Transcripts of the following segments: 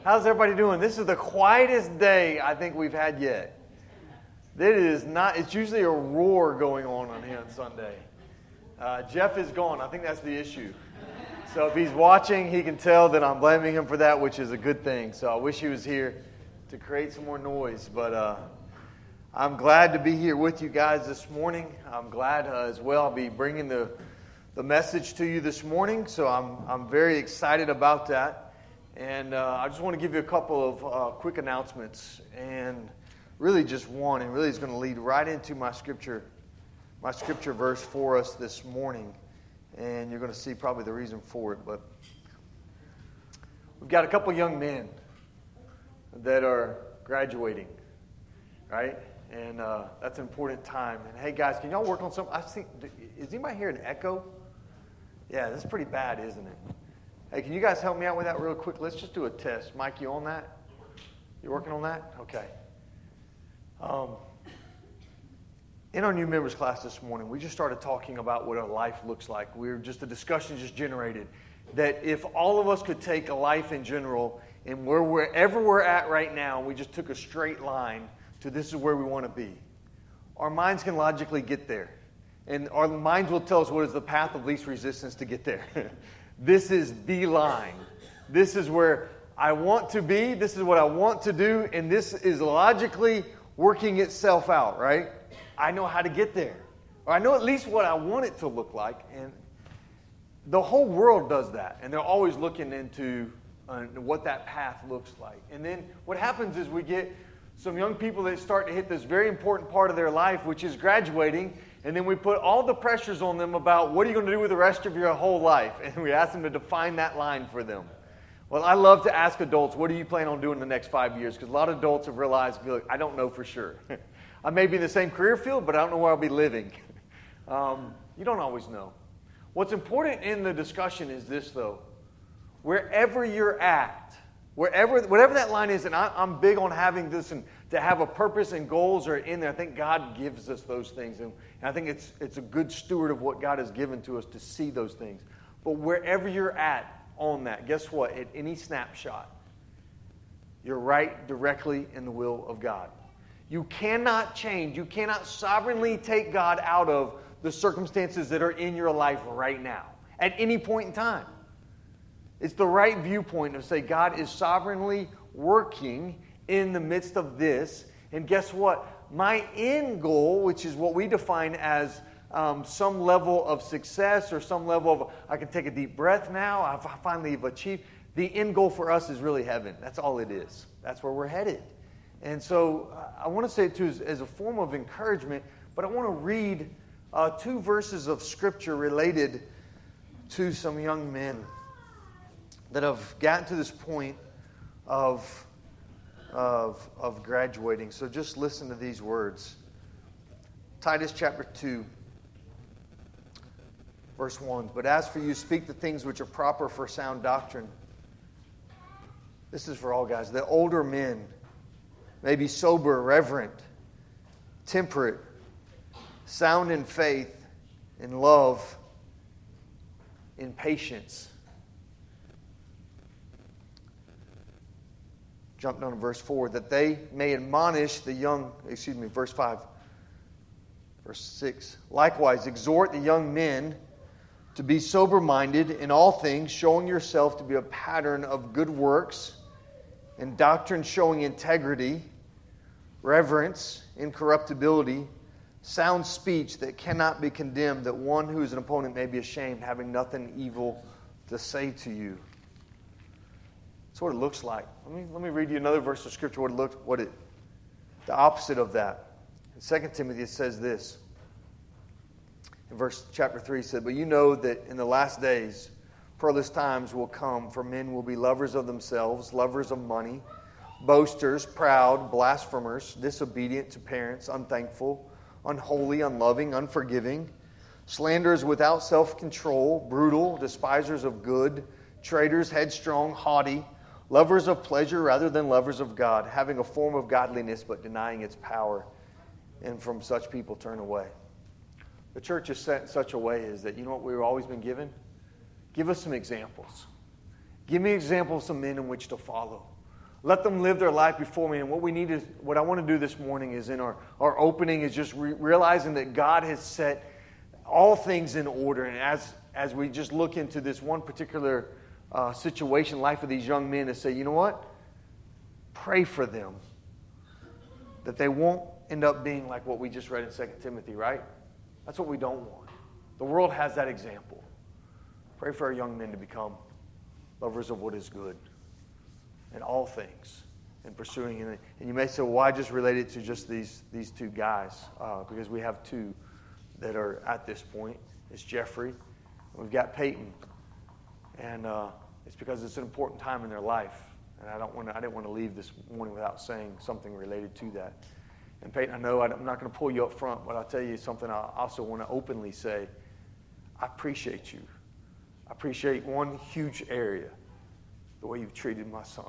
How's everybody doing? This is the quietest day I think we've had yet. It is not. It's usually a roar going on here on Sunday. Jeff is gone. I think that's the issue. So if he's watching, he can tell that I'm blaming him for that, which is a good thing. So I wish he was here to create some more noise. But I'm glad to be here with you guys this morning. I'm glad as well. I'll be bringing the message to you this morning. So I'm very excited about that. And I just want to give you a couple of quick announcements, and really just one, and really is going to lead right into my scripture verse for us this morning, and you're going to see probably the reason for it. But we've got a couple young men that are graduating, right? And that's an important time. And hey, guys, can y'all work on something? I think, is anybody hearing an echo? Yeah, that's pretty bad, isn't it? Hey, can you guys help me out with that real quick? Let's just do a test. Mike, you on that? You working on that? Okay. In our new members class this morning, we just started talking about what a life looks like. The discussion just generated that if all of us could take a life in general and wherever we're at right now, we just took a straight line to this is where we want to be, our minds can logically get there. And our minds will tell us what is the path of least resistance to get there. This is the line. This is where I want to be. This is what I want to do. And this is logically working itself out, right? I know how to get there. Or I know at least what I want it to look like. And the whole world does that. And they're always looking into what that path looks like. And then what happens is we get some young people that start to hit this very important part of their life, which is graduating. And then we put all the pressures on them about what are you going to do with the rest of your whole life? And we ask them to define that line for them. Well, I love to ask adults, what do you plan on doing in the next 5 years? Because a lot of adults have realized, look, I don't know for sure. I may be in the same career field, but I don't know where I'll be living. You don't always know. What's important in the discussion is this, though. Wherever you're at, whatever that line is, and I'm big on having this and to have a purpose and goals are in there. I think God gives us those things. And I think it's a good steward of what God has given to us to see those things. But wherever you're at on that, guess what? At any snapshot, you're right directly in the will of God. You cannot change. You cannot sovereignly take God out of the circumstances that are in your life right now at any point in time. It's the right viewpoint to say God is sovereignly working in the midst of this. And guess what? My end goal, which is what we define as some level of success or some level of, I can take a deep breath now, I finally have achieved. The end goal for us is really heaven. That's all it is. That's where we're headed. And so I want to say it too as a form of encouragement, but I want to read 2 verses of Scripture related to some young men that have gotten to this point of graduating. So just listen to these words. Titus chapter 2, verse 1. But as for you, speak the things which are proper for sound doctrine. This is for all guys. The older men may be sober, reverent, temperate, sound in faith, in love, in patience. Jump down to verse 4, that they may admonish the young, verse 5, verse 6. Likewise, exhort the young men to be sober-minded in all things, showing yourself to be a pattern of good works, and doctrine showing integrity, reverence, incorruptibility, sound speech that cannot be condemned, that one who is an opponent may be ashamed, having nothing evil to say to you. That's what it looks like. Let me read you another verse of Scripture. The opposite of that. In 2 Timothy it says this. In chapter 3 it said, but you know that in the last days perilous times will come, for men will be lovers of themselves, lovers of money, boasters, proud, blasphemers, disobedient to parents, unthankful, unholy, unloving, unforgiving, slanderers without self-control, brutal, despisers of good, traitors, headstrong, haughty, lovers of pleasure rather than lovers of God, having a form of godliness but denying its power, and from such people turn away. The church is set in such a way is that, you know what we've always been given? Give us some examples. Give me an example of some men in which to follow. Let them live their life before me. And what I want to do this morning is in our opening is just realizing that God has set all things in order. And as we just look into this one particular situation, life of these young men, to say, you know what? Pray for them. That they won't end up being like what we just read in 2 Timothy, right? That's what we don't want. The world has that example. Pray for our young men to become lovers of what is good in all things and pursuing it. And you may say, well, why just relate it to just these two guys? Because we have two that are at this point. It's Jeffrey, and we've got Peyton. And it's because it's an important time in their life. And I didn't want to leave this morning without saying something related to that. And Peyton, I know I'm not going to pull you up front, but I'll tell you something I also want to openly say. I appreciate you. I appreciate one huge area, the way you've treated my son.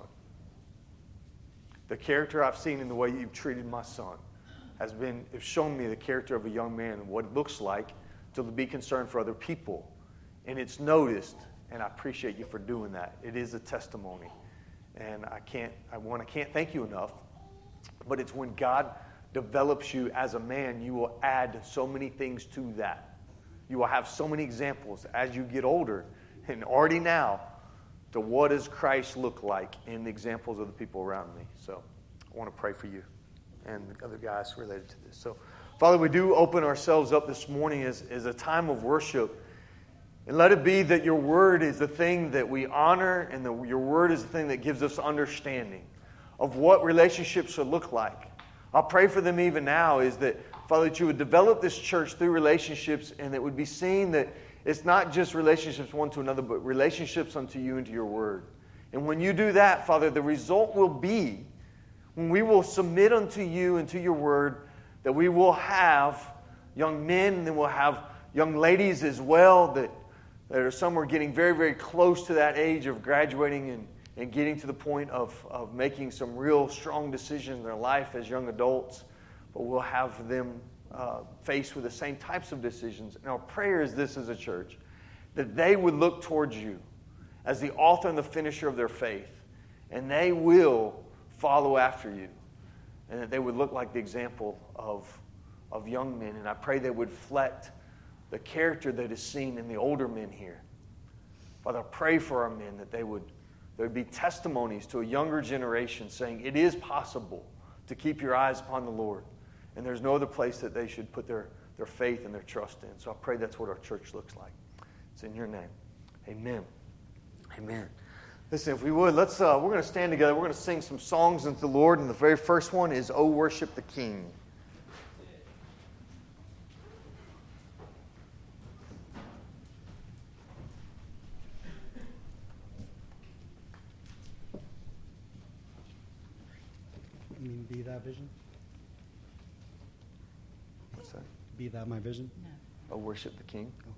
The character I've seen in the way you've treated my son has shown me the character of a young man and what it looks like to be concerned for other people. And it's noticed, and I appreciate you for doing that. It is a testimony. And I can't thank you enough, but it's when God develops you as a man, you will add so many things to that. You will have so many examples as you get older, and already now, to what does Christ look like in the examples of the people around me. So I want to pray for you and the other guys related to this. So, Father, we do open ourselves up this morning as a time of worship. And let it be that your word is the thing that we honor, and your word is the thing that gives us understanding of what relationships should look like. I'll pray for them even now is that, Father, that you would develop this church through relationships, and it would be seen that it's not just relationships one to another, but relationships unto you and to your word. And when you do that, Father, the result will be, when we will submit unto you and to your word, that we will have young men, and then we'll have young ladies as well, that are somewhere getting very, very close to that age of graduating and getting to the point of making some real strong decisions in their life as young adults. But we'll have them faced with the same types of decisions. And our prayer is this as a church, that they would look towards you as the author and the finisher of their faith, and they will follow after you, and that they would look like the example of young men. And I pray they would reflect the character that is seen in the older men here. Father, I pray for our men that there would be testimonies to a younger generation saying it is possible to keep your eyes upon the Lord, and there's no other place that they should put their faith and their trust in. So I pray that's what our church looks like. It's in your name. Amen. Amen. Listen, if we would, we're going to stand together. We're going to sing some songs unto the Lord, and the very first one is "O Worship the King." You mean Be That Vision? What's that? Be That My Vision? No. "O Worship the King." Oh.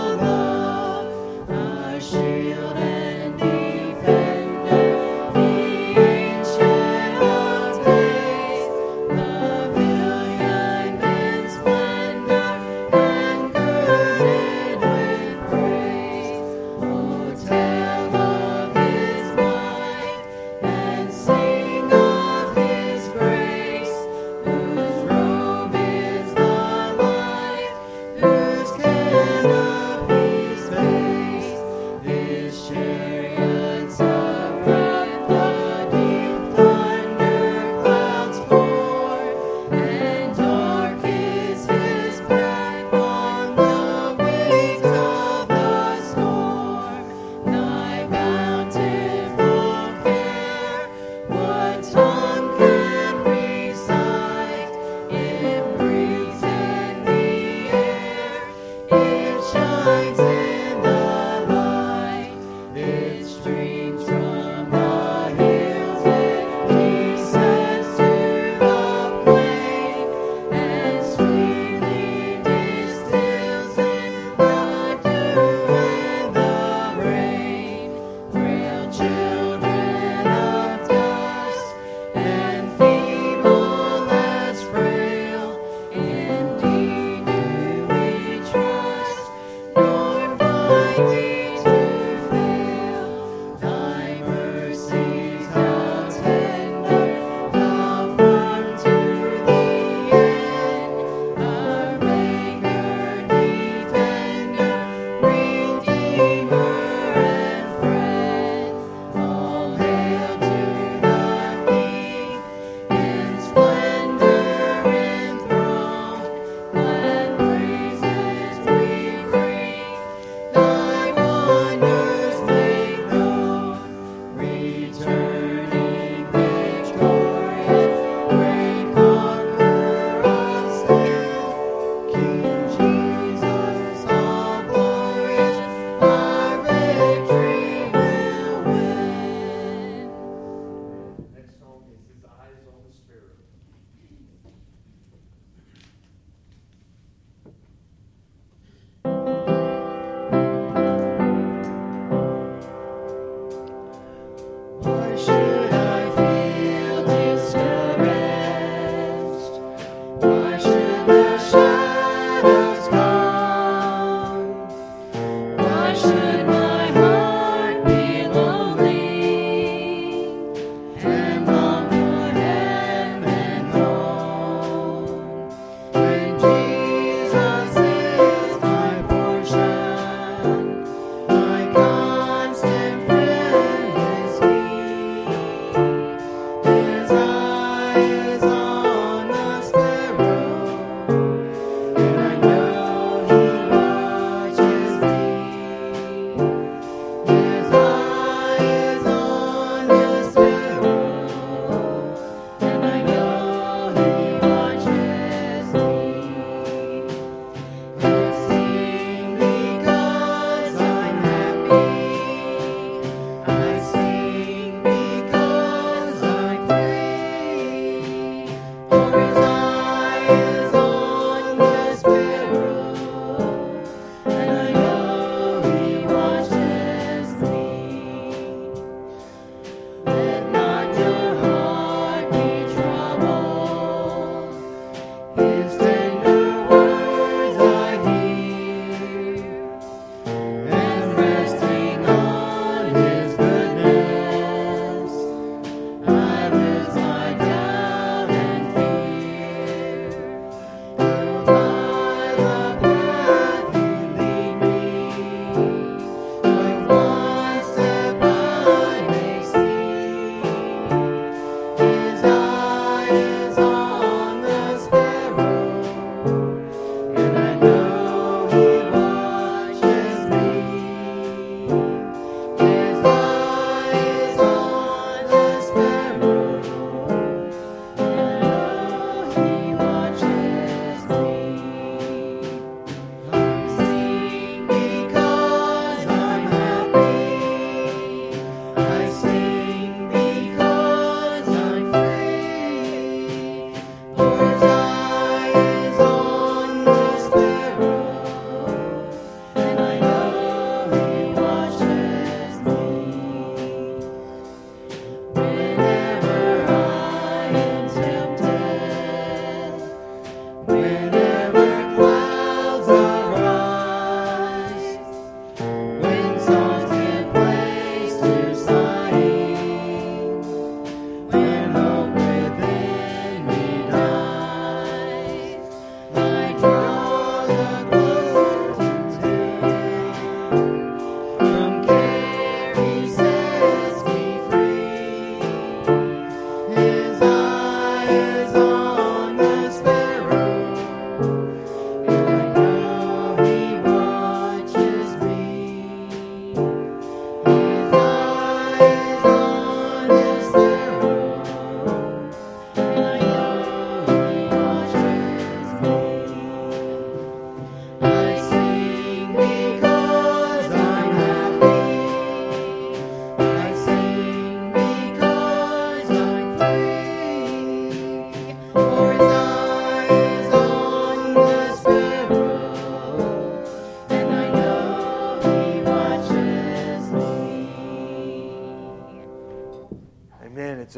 Shield and defender, He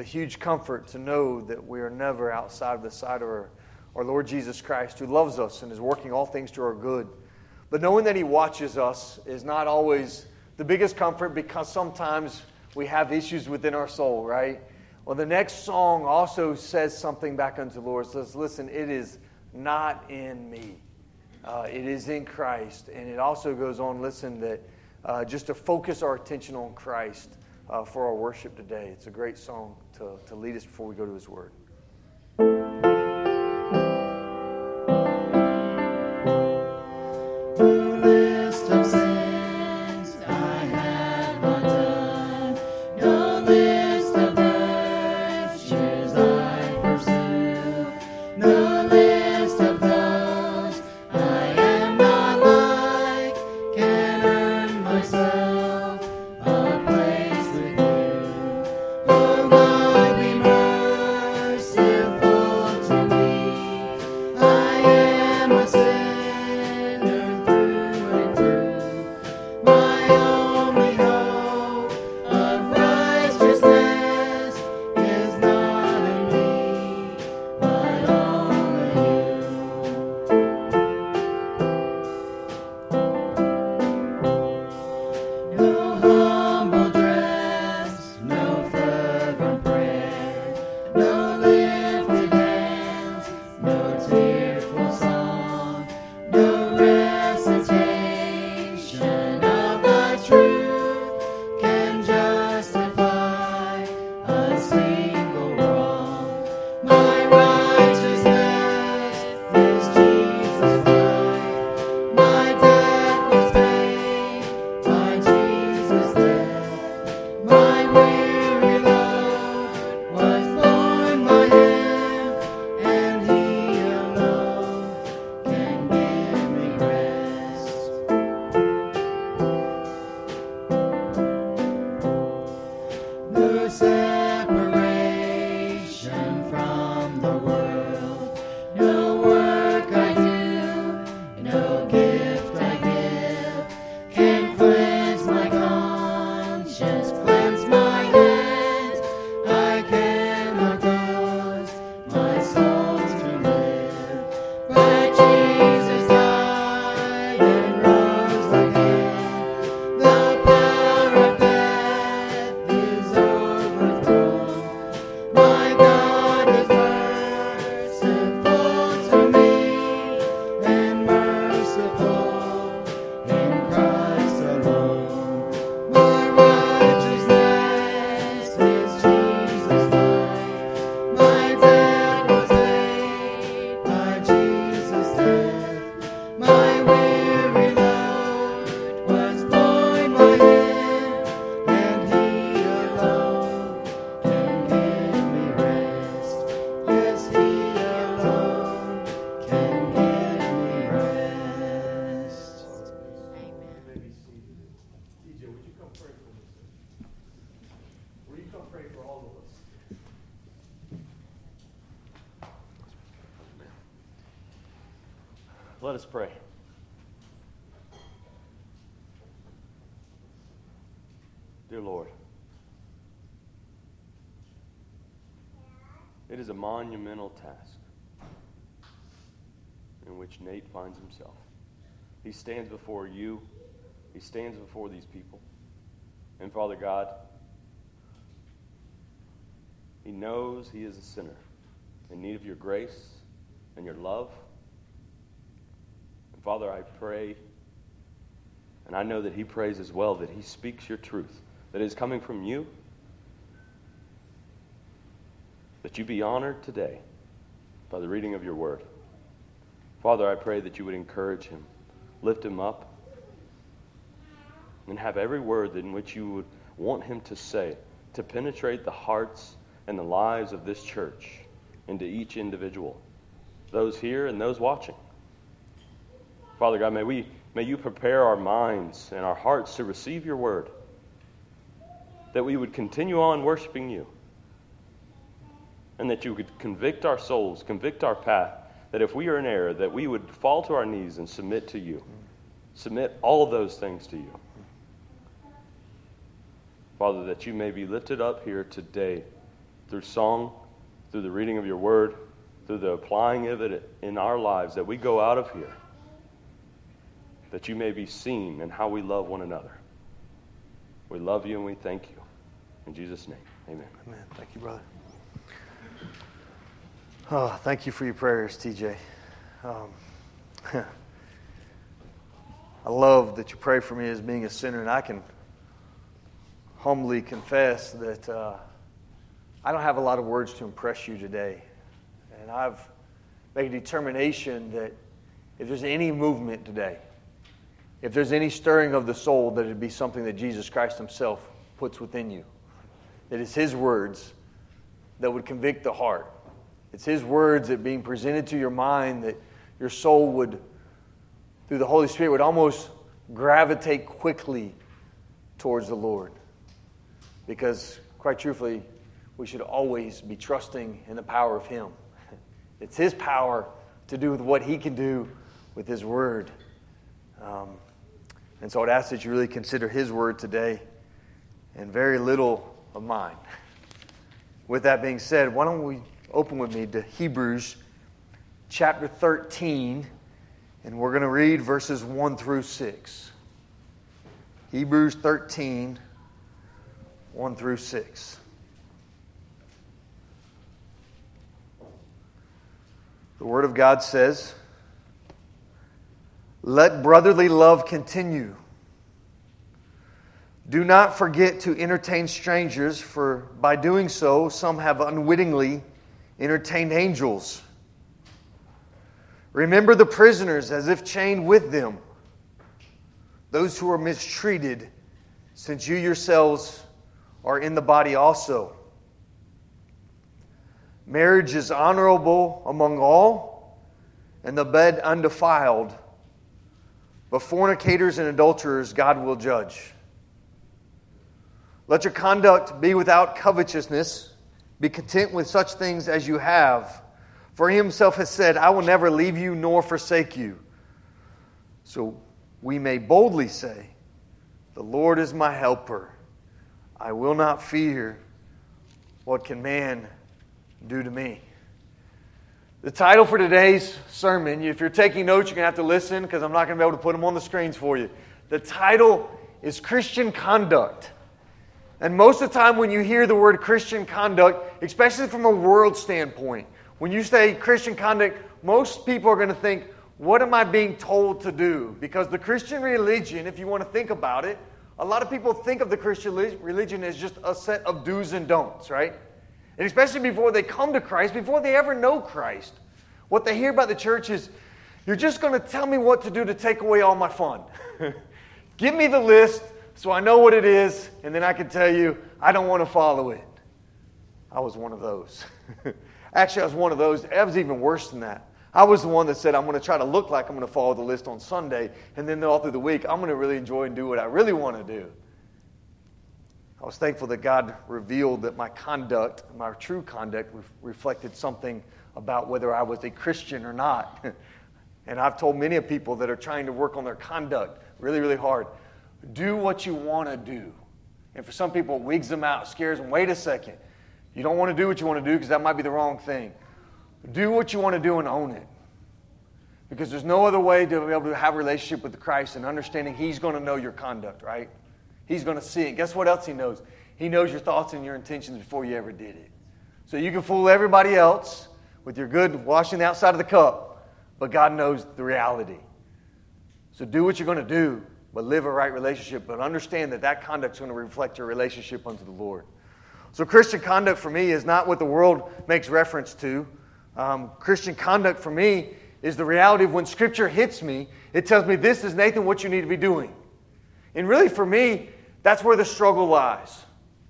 huge comfort to know that we are never outside of the sight of our Lord Jesus Christ, who loves us and is working all things to our good. But knowing that He watches us is not always the biggest comfort, because sometimes we have issues within our soul, right? Well, the next song also says something back unto the Lord. It says, listen, it is not in me. It is in Christ. And it also goes on, listen, that just to focus our attention on Christ for our worship today. It's a great song to lead us before we go to His Word. Let us pray. Dear Lord, it is a monumental task in which Nate finds himself. He stands before you. He stands before these people. And Father God, he knows he is a sinner in need of your grace and your love. And Father, I pray, and I know that he prays as well, that he speaks your truth, that is coming from you, that you be honored today by the reading of your word. Father, I pray that you would encourage him, lift him up, and have every word in which you would want him to say to penetrate the hearts and the lives of this church into each individual, those here and those watching. Father God, may you prepare our minds and our hearts to receive your word, that we would continue on worshiping you, and that you would convict our souls, convict our path, that if we are in error, that we would fall to our knees and submit to you. Submit all of those things to you. Father, that you may be lifted up here today through song, through the reading of your word, through the applying of it in our lives, that we go out of here, that you may be seen in how we love one another. We love you and we thank you. In Jesus' name, amen. Amen. Thank you, brother. Oh, thank you for your prayers, TJ. I love that you pray for me as being a sinner, and I can humbly confess that I don't have a lot of words to impress you today. And I've made a determination that if there's any movement today, if there's any stirring of the soul, that it'd be something that Jesus Christ himself puts within you. That it's his words that would convict the heart. It's his words that being presented to your mind, that your soul would, through the Holy Spirit, would almost gravitate quickly towards the Lord. Because, quite truthfully, we should always be trusting in the power of him. It's his power to do with what he can do with his word. And so I'd ask that you really consider his word today and very little of mine. With that being said, why don't we open with me to Hebrews chapter 13, and we're going to read verses 1 through 6. Hebrews 13, 1 through 6. The Word of God says, "Let brotherly love continue. Do not forget to entertain strangers, for by doing so, some have unwittingly entertained angels. Remember the prisoners as if chained with them, those who are mistreated, since you yourselves are in the body also. Marriage is honorable among all, and the bed undefiled. But fornicators and adulterers God will judge. Let your conduct be without covetousness. Be content with such things as you have. For he himself has said, I will never leave you nor forsake you. So we may boldly say, the Lord is my helper. I will not fear. What can man do to me?" The title for today's sermon, if you're taking notes, you're going to have to listen because I'm not going to be able to put them on the screens for you. The title is Christian Conduct. And most of the time when you hear the word Christian conduct, especially from a world standpoint, when you say Christian conduct, most people are going to think, what am I being told to do? Because the Christian religion, if you want to think about it, a lot of people think of the Christian religion as just a set of do's and don'ts, right? And especially before they come to Christ, before they ever know Christ, what they hear about the church is, you're just going to tell me what to do to take away all my fun. Give me the list so I know what it is, and then I can tell you I don't want to follow it. I was one of those. Actually, I was one of those. It was even worse than that. I was the one that said, I'm going to try to look like I'm going to follow the list on Sunday, and then all through the week, I'm going to really enjoy and do what I really want to do. I was thankful that God revealed that my conduct, my true conduct, reflected something about whether I was a Christian or not. And I've told many of people that are trying to work on their conduct really, really hard, do what you want to do. And for some people, it wigs them out, scares them. Wait a second. You don't want to do what you want to do because that might be the wrong thing. Do what you want to do and own it. Because there's no other way to be able to have a relationship with Christ and understanding He's going to know your conduct, right? He's going to see it. Guess what else He knows? He knows your thoughts and your intentions before you ever did it. So you can fool everybody else with your good washing the outside of the cup, but God knows the reality. So do what you're going to do, but live a right relationship, but understand that that conduct is going to reflect your relationship unto the Lord. So Christian conduct for me is not what the world makes reference to. Christian conduct for me is the reality of when Scripture hits me, it tells me this is, Nathan, what you need to be doing. And really for me, that's where the struggle lies.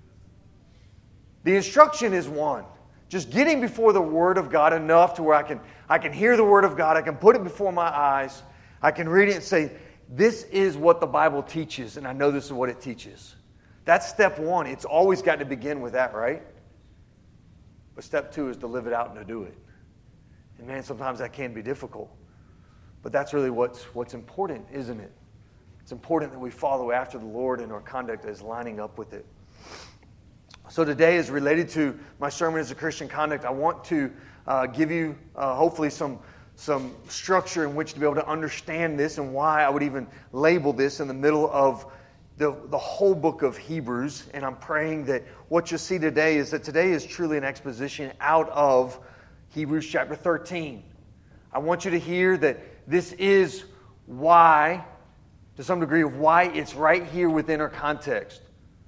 The instruction is one. Just getting before the Word of God enough to where I can hear the Word of God, I can put it before my eyes, I can read it and say, this is what the Bible teaches, and I know this is what it teaches. That's step one. It's always got to begin with that, right? But step two is to live it out and to do it. And man, sometimes that can be difficult. But that's really what's important, isn't it? It's important that we follow after the Lord and our conduct is lining up with it. So today is related to my sermon as a Christian conduct. I want to give you hopefully some structure in which to be able to understand this and why I would even label this in the middle of the whole book of Hebrews. And I'm praying that what you'll see today is that today is truly an exposition out of Hebrews chapter 13. I want you to hear that this is why, to some degree, of why it's right here within our context.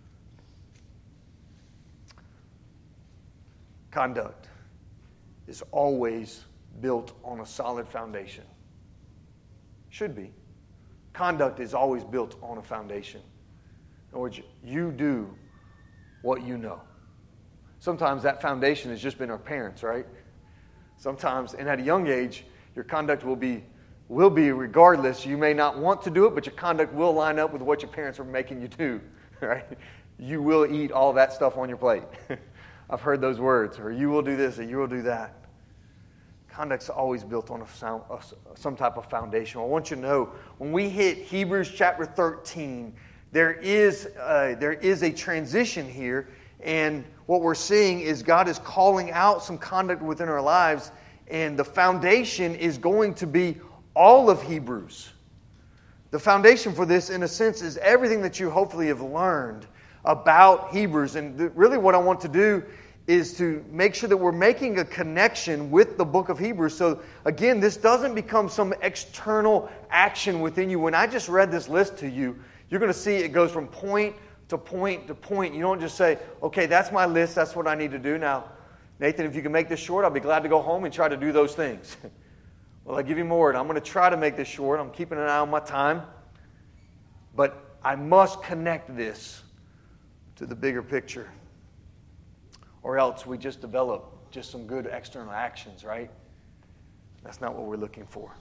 Conduct is always built on a solid foundation. Should be. Conduct is always built on a foundation. In other words, you do what you know. Sometimes that foundation has just been our parents, right? Sometimes, and at a young age, your conduct will be regardless. You may not want to do it, but your conduct will line up with what your parents are making you do, right? You will eat all that stuff on your plate. I've heard those words, or you will do this, or you will do that. Conduct's always built on some type of foundation. I want you to know, when we hit Hebrews chapter 13, there is a transition here, and what we're seeing is God is calling out some conduct within our lives, and the foundation is going to be all of Hebrews. The foundation for this, in a sense, is everything that you hopefully have learned about Hebrews. And really what I want to do is to make sure that we're making a connection with the book of Hebrews. So again, this doesn't become some external action within you. When I just read this list to you, you're going to see it goes from point to point to point. You don't just say, okay, that's my list, that's what I need to do. Now, Nathan, if you can make this short, I'll be glad to go home and try to do those things. Well, I give you my word. I'm going to try to make this short. I'm keeping an eye on my time. But I must connect this to the bigger picture. Or else we just develop just some good external actions, right? That's not what we're looking for.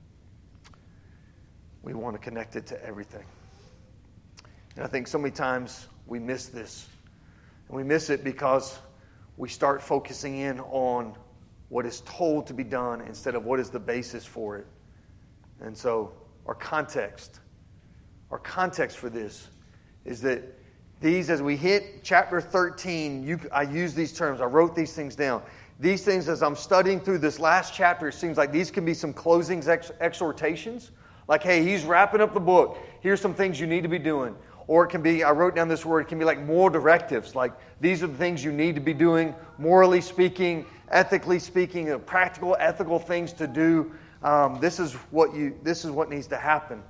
We want to connect it to everything. And I think so many times we miss this. And we miss it because we start focusing in on what is told to be done instead of what is the basis for it. And so our context for this is that these, as we hit chapter 13, I use these terms. I wrote these things down. These things, as I'm studying through this last chapter, it seems like these can be some closing exhortations. Like, hey, he's wrapping up the book. Here's some things you need to be doing. Or it can be, I wrote down this word, it can be like moral directives. Like, these are the things you need to be doing, morally speaking, ethically speaking, practical, ethical things to do. This is what needs to happen.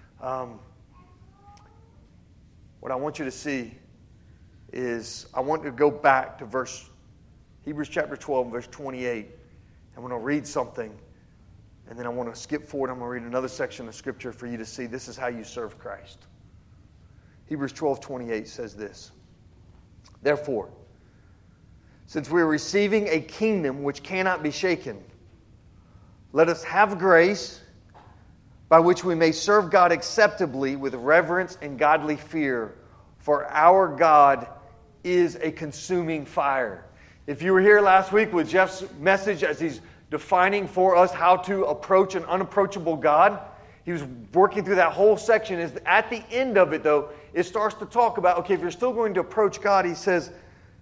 What I want you to see is, I want to go back to Hebrews chapter 12, verse 28. I'm going to read something, and then I want to skip forward. I'm going to read another section of Scripture for you to see this is how you serve Christ. Hebrews 12:28 says this: Therefore, since we are receiving a kingdom which cannot be shaken, let us have grace by which we may serve God acceptably with reverence and godly fear, for our God is a consuming fire. If you were here last week with Jeff's message as he's defining for us how to approach an unapproachable God, he was working through that whole section. At the end of it, though, it starts to talk about, okay, if you're still going to approach God, he says,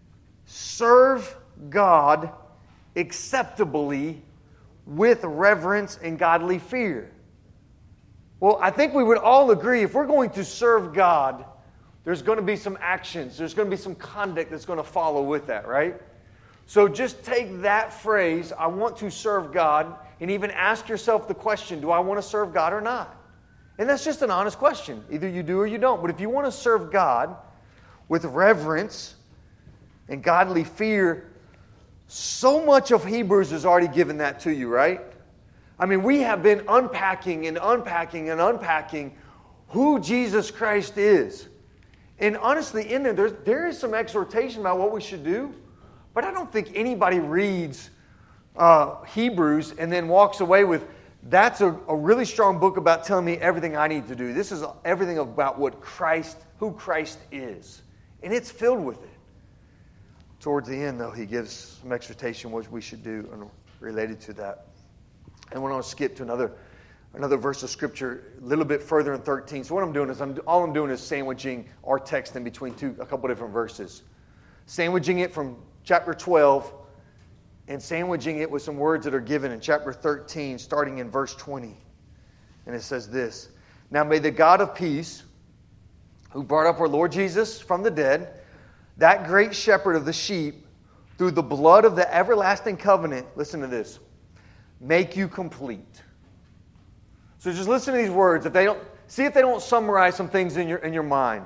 serve God acceptably with reverence and godly fear. Well, I think we would all agree, if we're going to serve God, there's going to be some actions, there's going to be some conduct that's going to follow with that, right? So just take that phrase, I want to serve God, and even ask yourself the question, do I want to serve God or not? And that's just an honest question. Either you do or you don't. But if you want to serve God with reverence and godly fear, so much of Hebrews has already given that to you, right? I mean, we have been unpacking and unpacking and unpacking who Jesus Christ is. And honestly, in there is some exhortation about what we should do, but I don't think anybody reads Hebrews and then walks away with, that's a really strong book about telling me everything I need to do. This is everything about who Christ is. And it's filled with it. Towards the end, though, he gives some exhortation what we should do related to that. And we're going to skip to another verse of Scripture a little bit further in 13. So what I'm doing is, all I'm doing is sandwiching our text in between a couple different verses. sandwiching it from chapter 12 and sandwiching it with some words that are given in chapter 13, starting in verse 20. And it says this, "Now may the God of peace, who brought up our Lord Jesus from the dead, that great shepherd of the sheep, through the blood of the everlasting covenant," listen to this, "make you complete." So just listen to these words. If they don't summarize some things in your mind.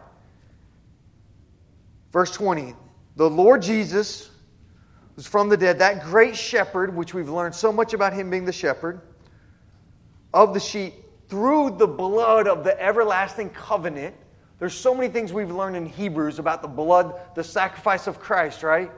Verse 20, "The Lord Jesus was from the dead, that great shepherd," which we've learned so much about him being the shepherd, "of the sheep, through the blood of the everlasting covenant." There's so many things we've learned in Hebrews about the blood, the sacrifice of Christ, right?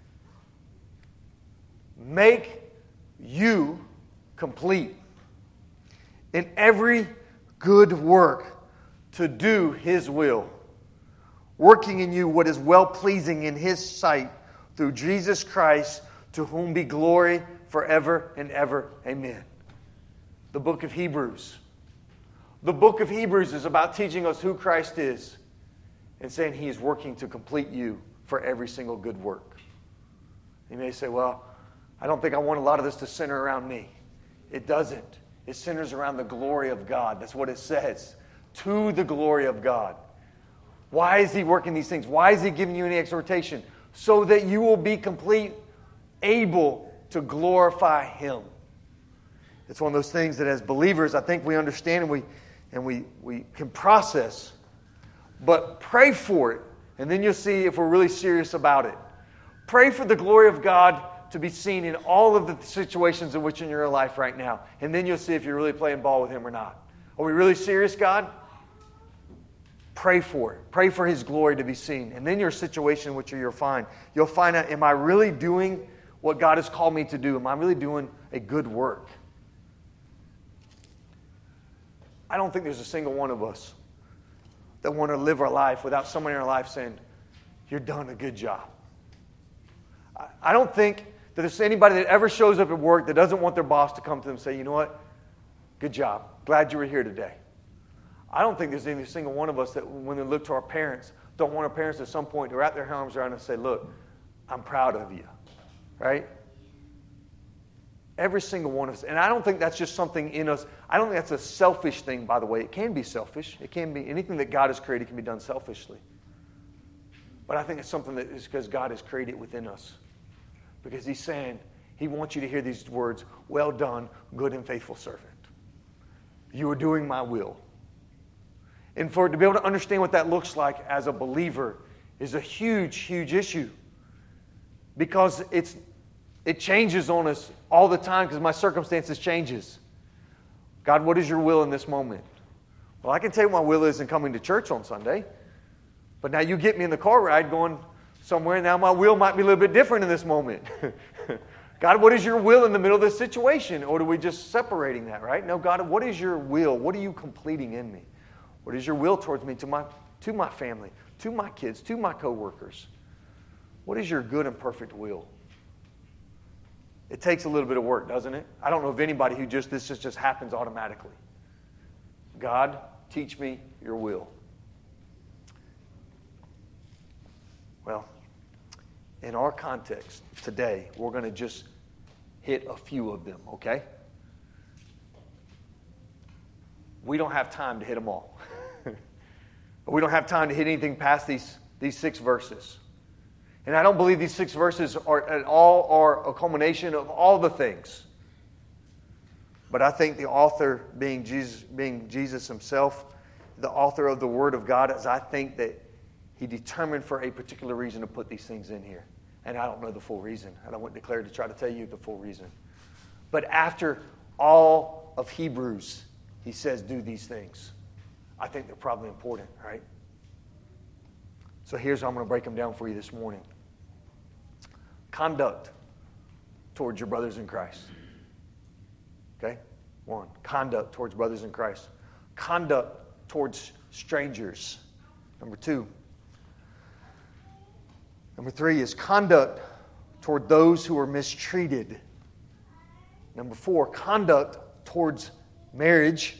"Make you complete in every good work to do His will, working in you what is well-pleasing in His sight, through Jesus Christ, to whom be glory forever and ever. Amen." The book of Hebrews. The book of Hebrews is about teaching us who Christ is and saying He is working to complete you for every single good work. You may say, "Well, I don't think I want a lot of this to center around me." It doesn't. It centers around the glory of God. That's what it says. To the glory of God. Why is He working these things? Why is He giving you any exhortation? So that you will be complete, able to glorify Him. It's one of those things that as believers, I think we understand and we can process. But pray for it, and then you'll see if we're really serious about it. Pray for the glory of God to be seen in all of the situations in which in your life right now. And then you'll see if you're really playing ball with Him or not. Are we really serious, God? Pray for it. Pray for His glory to be seen. And then your situation, which you'll find out, am I really doing what God has called me to do? Am I really doing a good work? I don't think there's a single one of us that want to live our life without someone in our life saying, "You're doing a good job." I don't think that there's anybody that ever shows up at work that doesn't want their boss to come to them and say, "You know what? Good job. Glad you were here today." I don't think there's any single one of us that when they look to our parents, don't want our parents at some point to wrap their arms around us and say, "Look, I'm proud of you." Right? Every single one of us. And I don't think that's just something in us. I don't think that's a selfish thing, by the way. It can be selfish. It can be anything that God has created can be done selfishly. But I think it's something that is because God has created it within us. Because He's saying, He wants you to hear these words, "Well done, good and faithful servant. You are doing my will." And for it to be able to understand what that looks like as a believer is a huge, huge issue. Because it changes on us all the time because my circumstances changes. God, what is your will in this moment? Well, I can tell you what my will is in coming to church on Sunday. But now you get me in the car ride going somewhere, and now my will might be a little bit different in this moment. God, what is your will in the middle of this situation? Or are we just separating that, right? No, God, what is your will? What are you completing in me? What is your will towards me, to my family, to my kids, to my coworkers? What is your good and perfect will? It takes a little bit of work, doesn't it? I don't know of anybody who this just happens automatically. God, teach me your will. Well, in our context today, we're going to just hit a few of them, okay? We don't have time to hit them all. We don't have time to hit anything past these 6 verses. And I don't believe these 6 verses are a culmination of all the things. But I think the author, being Jesus Himself, the author of the Word of God, is I think that He determined for a particular reason to put these things in here. And I don't know the full reason. I don't want to declare to try to tell you the full reason. But after all of Hebrews, He says, do these things. I think they're probably important, right? So here's how I'm going to break them down for you this morning. Conduct towards your brothers in Christ. Okay? 1. Conduct towards brothers in Christ. Conduct towards strangers. Number 2. Number 3 is conduct toward those who are mistreated. Number 4, conduct towards marriage.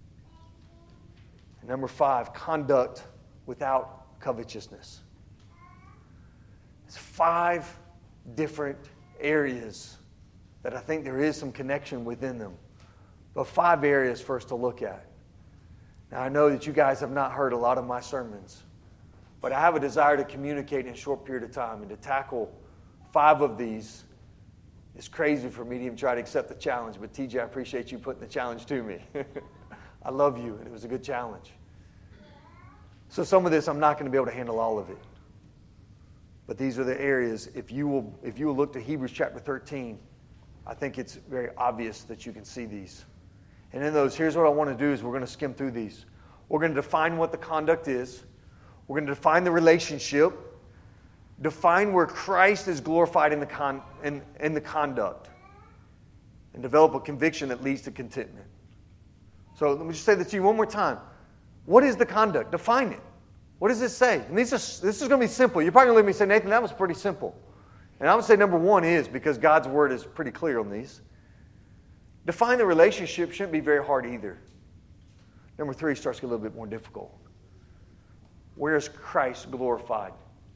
And number 5, conduct without covetousness. It's 5 different areas that I think there is some connection within them. But 5 areas for us to look at. Now, I know that you guys have not heard a lot of my sermons, but I have a desire to communicate in a short period of time, and to tackle 5 of these is crazy for me to even try to accept the challenge. But TJ, I appreciate you putting the challenge to me. I love you, and it was a good challenge. So some of this, I'm not going to be able to handle all of it. But these are the areas, if you will look to Hebrews chapter 13, I think it's very obvious that you can see these. And in those, here's what I want to do is we're going to skim through these. We're going to define what the conduct is. We're going to define the relationship. Define where Christ is glorified in the conduct. And develop a conviction that leads to contentment. So let me just say that to you one more time. What is the conduct? Define it. What does it say? And this is going to be simple. You're probably going to let me say, Nathan, that was pretty simple. And I would say number 1 is, because God's word is pretty clear on these. Define the relationship shouldn't be very hard either. Number 3 starts to get a little bit more difficult. Where is Christ glorified?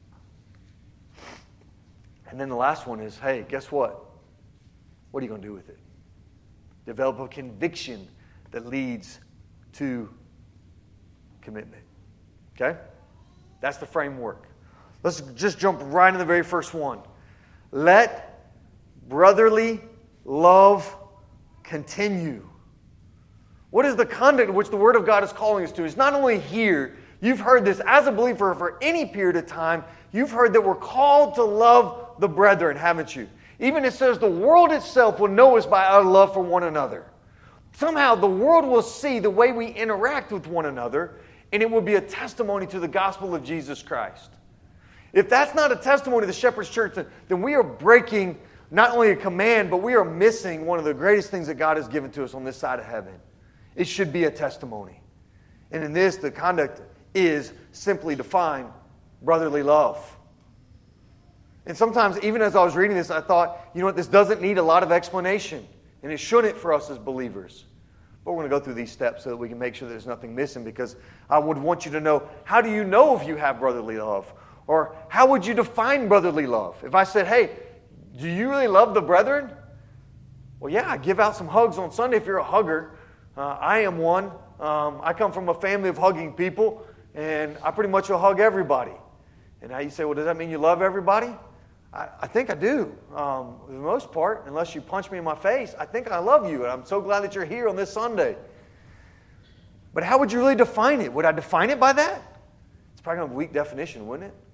And then the last one is, hey, guess what? What are you going to do with it? Develop a conviction that leads to commitment. Okay? That's the framework. Let's just jump right into the very first one. Let brotherly love continue. What is the conduct in which the Word of God is calling us to? It's not only here. You've heard this as a believer for any period of time. You've heard that we're called to love the brethren, haven't you? Even it says the world itself will know us by our love for one another. Somehow the world will see the way we interact with one another, and it will be a testimony to the gospel of Jesus Christ. If that's not a testimony to the Shepherd's Church, then we are breaking not only a command, but we are missing one of the greatest things that God has given to us on this side of heaven. It should be a testimony. And in this, the conduct is simply defined brotherly love. And sometimes, even as I was reading this, I thought, you know what, this doesn't need a lot of explanation. And it shouldn't for us as believers. But we're going to go through these steps so that we can make sure there's nothing missing, because I would want you to know, how do you know if you have brotherly love? Or how would you define brotherly love? If I said, hey, do you really love the brethren? Well, yeah, I give out some hugs on Sunday if you're a hugger. I am one. I come from a family of hugging people, and I pretty much will hug everybody. And now you say, well, does that mean you love everybody? I think I do. For the most part, unless you punch me in my face, I think I love you, and I'm so glad that you're here on this Sunday. But how would you really define it? Would I define it by that? It's probably going to have a weak definition, wouldn't it?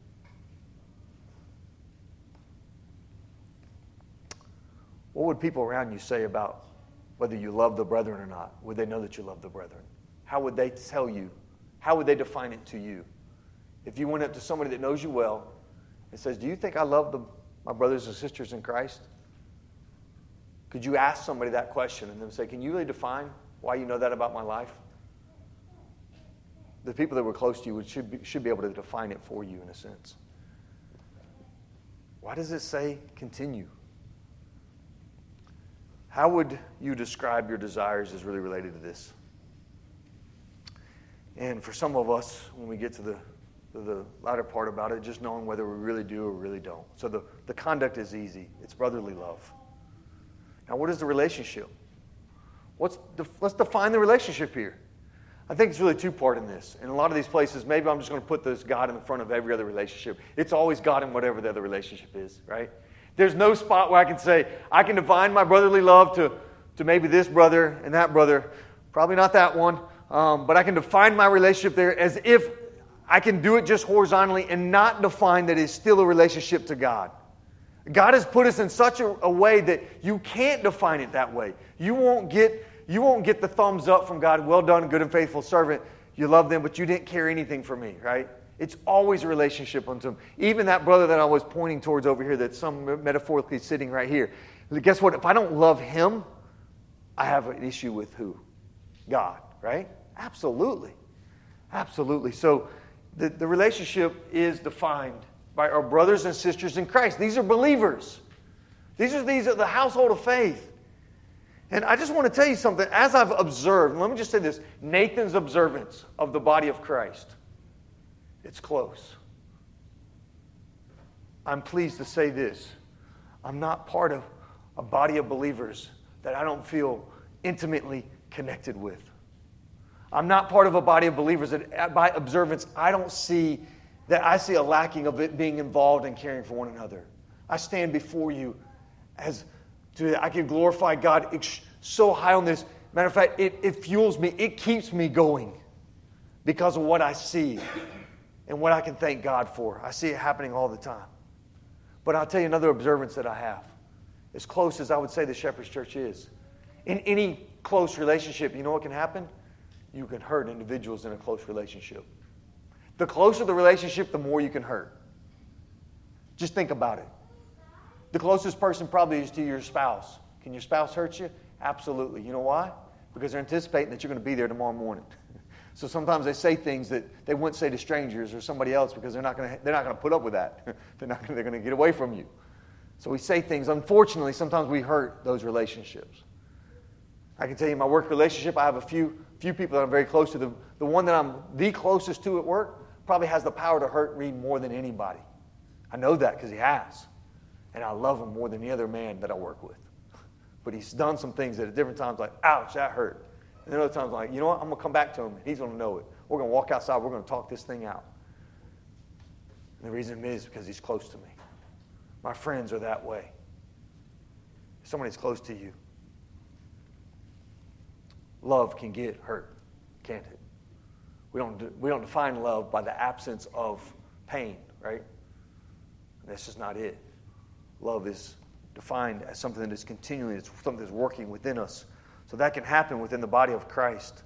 What would people around you say about whether you love the brethren or not? Would they know that you love the brethren? How would they tell you? How would they define it to you? If you went up to somebody that knows you well and says, do you think I love my brothers and sisters in Christ? Could you ask somebody that question and then say, can you really define why you know that about my life? The people that were close to you should be able to define it for you in a sense. Why does it say continue? How would you describe your desires as really related to this? And for some of us, when we get to the latter part about it, just knowing whether we really do or really don't. So the conduct is easy. It's brotherly love. Now, what is the relationship? Let's define the relationship here. I think it's really two-part in this. In a lot of these places, maybe I'm just going to put this God in the front of every other relationship. It's always God in whatever the other relationship is, right? There's no spot where I can say, I can define my brotherly love to maybe this brother and that brother. Probably not that one. But I can define my relationship there as if I can do it just horizontally and not define that it's still a relationship to God. God has put us in such a way that you can't define it that way. You won't get the thumbs up from God. Well done, good and faithful servant. You love them, but you didn't care anything for me, right? It's always a relationship unto him. Even that brother that I was pointing towards over here, that's some metaphorically sitting right here. Guess what? If I don't love him, I have an issue with who? God, right? Absolutely. Absolutely. So the relationship is defined by our brothers and sisters in Christ. These are believers. These are the household of faith. And I just want to tell you something. As I've observed, let me just say this, Nathan's observance of the body of Christ, it's close. I'm pleased to say this. I'm not part of a body of believers that I don't feel intimately connected with. I'm not part of a body of believers that by observance I see a lacking of it being involved in caring for one another. I stand before you I can glorify God so high on this. Matter of fact, it fuels me. It keeps me going because of what I see and what I can thank God for. I see it happening all the time. But I'll tell you another observance that I have. As close as I would say the Shepherd's Church is. In any close relationship, you know what can happen? You can hurt individuals in a close relationship. The closer the relationship, the more you can hurt. Just think about it. The closest person probably is to your spouse. Can your spouse hurt you? Absolutely. You know why? Because they're anticipating that you're going to be there tomorrow morning. So sometimes they say things that they wouldn't say to strangers or somebody else because they're not going to put up with that. They're going to get away from you. So we say things. Unfortunately, sometimes we hurt those relationships. I can tell you, in my work relationship, I have a few people that I'm very close to. The one that I'm the closest to at work probably has the power to hurt me more than anybody. I know that because he has. And I love him more than the other man that I work with. But he's done some things that at different times like, ouch, that hurt. And then other times like, you know what, I'm going to come back to him and he's going to know it. We're going to walk outside, we're going to talk this thing out. And the reason is because he's close to me. My friends are that way. If somebody's close to you, love can get hurt, can't it? We don't define love by the absence of pain, right? That's just not it. Love is defined as something that is continuing, it's something that's working within us. So that can happen within the body of Christ.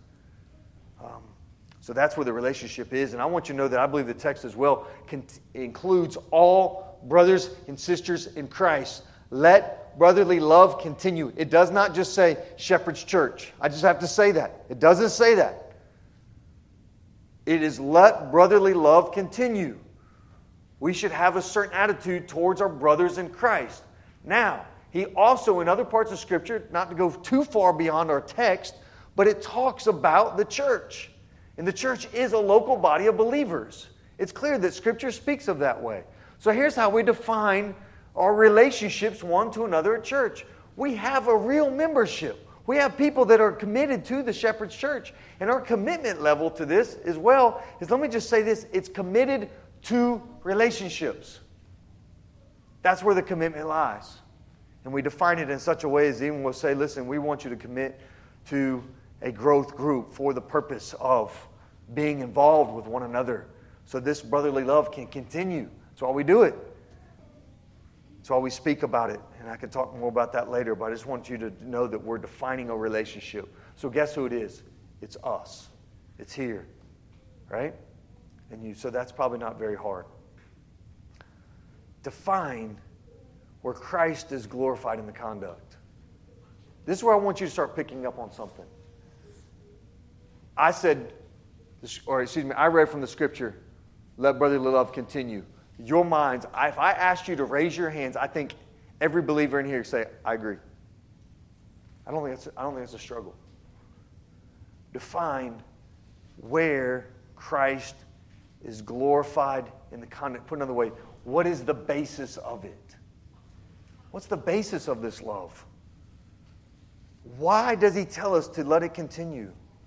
So that's where the relationship is. And I want you to know that I believe the text as well includes all brothers and sisters in Christ. Let brotherly love continue. It does not just say Shepherd's Church. I just have to say that. It doesn't say that. It is let brotherly love continue. We should have a certain attitude towards our brothers in Christ. Now, he also, in other parts of Scripture, not to go too far beyond our text, but it talks about the church. And the church is a local body of believers. It's clear that Scripture speaks of that way. So here's how we define our relationships one to another at church. We have a real membership. We have people that are committed to the Shepherd's Church. And our commitment level to this as well is, let me just say this, it's committed to relationships. That's where the commitment lies. And we define it in such a way as even we'll say, listen, we want you to commit to a growth group for the purpose of being involved with one another so this brotherly love can continue. That's why we do it. That's why we speak about it. And I can talk more about that later, but I just want you to know that we're defining a relationship. So guess who it is? It's us. It's here. Right? So that's probably not very hard. Define where Christ is glorified in the conduct. This is where I want you to start picking up on something. I read from the Scripture, let brotherly love continue. Your minds, if I asked you to raise your hands, I think every believer in here would say, I agree. I don't think it's a struggle. Define where Christ is glorified in the conduct. Put another way, what is the basis of it? What's the basis of this love? Why does he tell us to let it continue?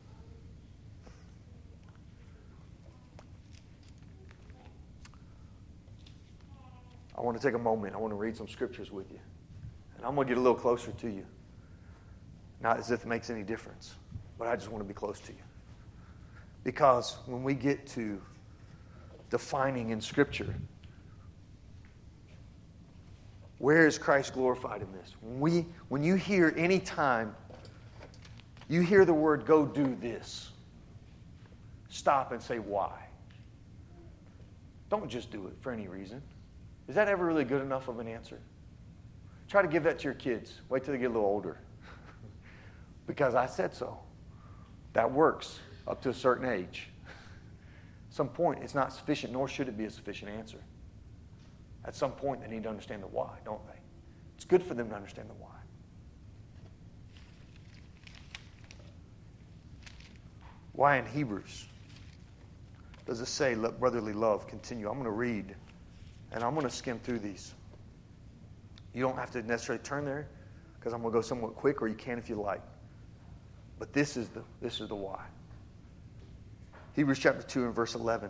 I want to take a moment. I want to read some scriptures with you. And I'm going to get a little closer to you. Not as if it makes any difference, but I just want to be close to you. Because when we get to defining in Scripture, where is Christ glorified in this? When you hear any time, you hear the word, go do this, stop and say why. Don't just do it for any reason. Is that ever really good enough of an answer? Try to give that to your kids. Wait till they get a little older. Because I said so. That works up to a certain age. At some point, it's not sufficient, nor should it be a sufficient answer. At some point, they need to understand the why, don't they? It's good for them to understand the why. Why in Hebrews does it say, let brotherly love continue? I'm going to read And I'm going to skim through these. You don't have to necessarily turn there because I'm going to go somewhat quick, or you can if you like. But this is the why. Hebrews chapter 2 and verse 11.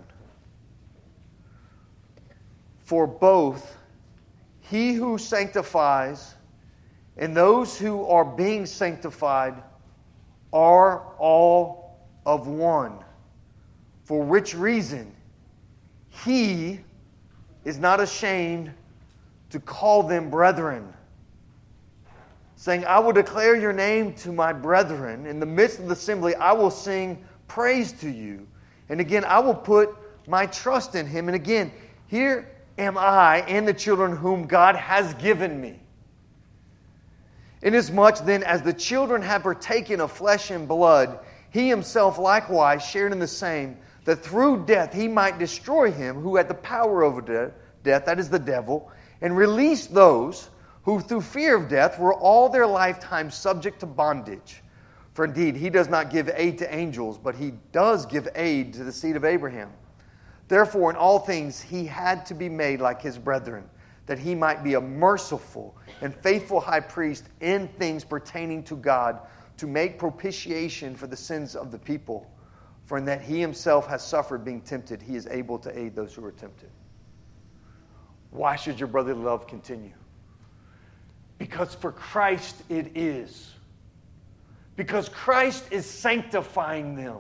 For both he who sanctifies and those who are being sanctified are all of one. For which reason he is not ashamed to call them brethren, saying, I will declare your name to my brethren. In the midst of the assembly, I will sing praise to you. And again, I will put my trust in him. And again, here am I and the children whom God has given me. Inasmuch then as the children have partaken of flesh and blood, he himself likewise shared in the same, that through death he might destroy him who had the power over death, that is the devil, and release those who through fear of death were all their lifetime subject to bondage. For indeed, he does not give aid to angels, but he does give aid to the seed of Abraham. Therefore, in all things he had to be made like his brethren, that he might be a merciful and faithful high priest in things pertaining to God, to make propitiation for the sins of the people. For in that he himself has suffered being tempted, he is able to aid those who are tempted. Why should your brotherly love continue? Because for Christ it is. Because Christ is sanctifying them.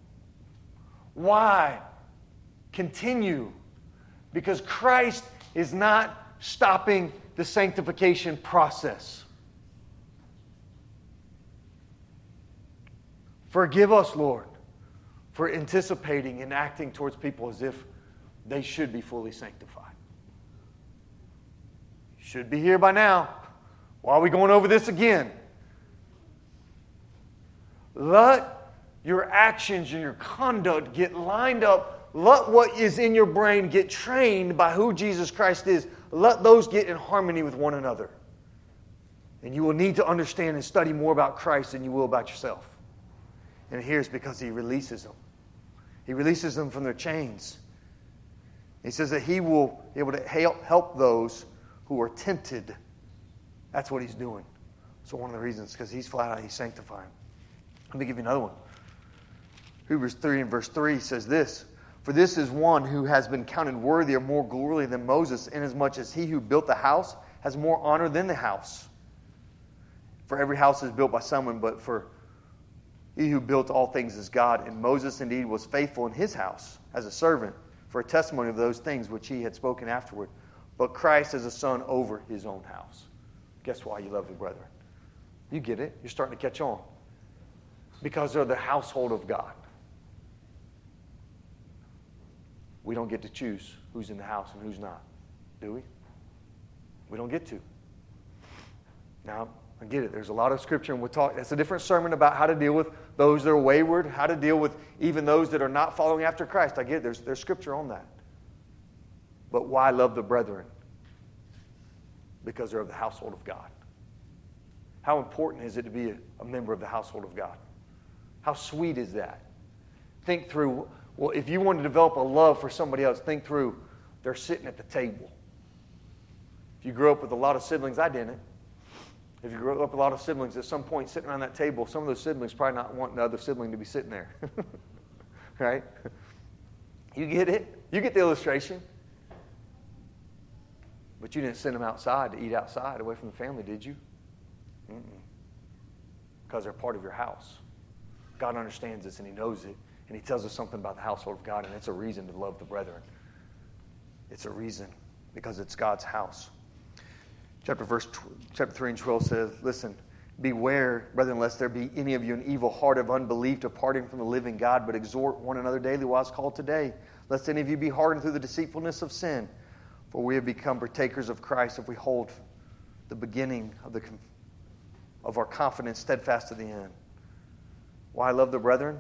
Why continue? Because Christ is not stopping the sanctification process. Forgive us, Lord, for anticipating and acting towards people as if they should be fully sanctified. You should be here by now. Why are we going over this again? Let your actions and your conduct get lined up. Let what is in your brain get trained by who Jesus Christ is. Let those get in harmony with one another. And you will need to understand and study more about Christ than you will about yourself. And here's because he releases them. He releases them from their chains. He says that he will be able to help those who are tempted. That's what he's doing. So one of the reasons, because he's flat out, he's sanctifying. Let me give you another one. Hebrews 3 and verse 3 says this, For this is one who has been counted worthy of more glory than Moses, inasmuch as he who built the house has more honor than the house. For every house is built by someone, but for he who built all things is God. And Moses indeed was faithful in his house as a servant for a testimony of those things which he had spoken afterward. But Christ as a son over his own house. Guess why you love your brethren? You get it. You're starting to catch on. Because they're the household of God. We don't get to choose who's in the house and who's not, do we? We don't get to. Now, I get it. There's a lot of scripture, and we'll talk. That's a different sermon about how to deal with those that are wayward, how to deal with even those that are not following after Christ. I get it. There's scripture on that. But why love the brethren? Because they're of the household of God. How important is it to be a member of the household of God? How sweet is that? Think through, well, if you want to develop a love for somebody else, think through, they're sitting at the table. If you grew up with a lot of siblings, I didn't. If you grew up with a lot of siblings, at some point sitting around that table, some of those siblings probably not wanting the other sibling to be sitting there. Right? You get it? You get the illustration. But you didn't send them outside to eat outside away from the family, did you? Because they're part of your house. God understands this and he knows it. And he tells us something about the household of God, and it's a reason to love the brethren. It's a reason because it's God's house. Chapter 3 and 12 says, Listen, beware, brethren, lest there be any of you an evil heart of unbelief departing from the living God, but exhort one another daily while it's called today, lest any of you be hardened through the deceitfulness of sin. For we have become partakers of Christ if we hold the beginning of our confidence steadfast to the end. Why I love the brethren?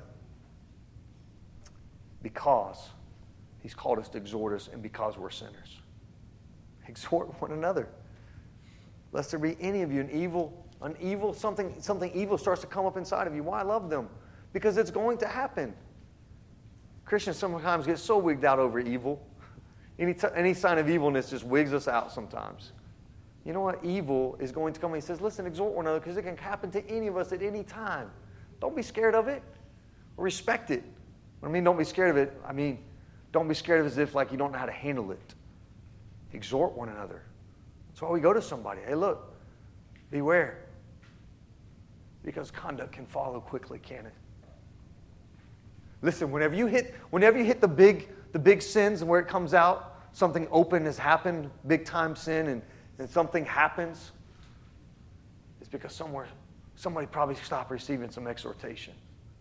Because he's called us to exhort us and because we're sinners. Exhort one another. Lest there be any of you something evil starts to come up inside of you. Why I love them? Because it's going to happen. Christians sometimes get so wigged out over evil. Any sign of evilness just wigs us out sometimes. You know what? Evil is going to come. He says, listen, exhort one another because it can happen to any of us at any time. Don't be scared of it. Respect it. When I mean don't be scared of it, I mean don't be scared of it as if like you don't know how to handle it. Exhort one another. That's why we go to somebody. Hey, look, beware. Because conduct can follow quickly, can't it? Listen, whenever you hit the big sins and where it comes out, something open has happened, big time sin, and something happens, it's because somebody probably stopped receiving some exhortation.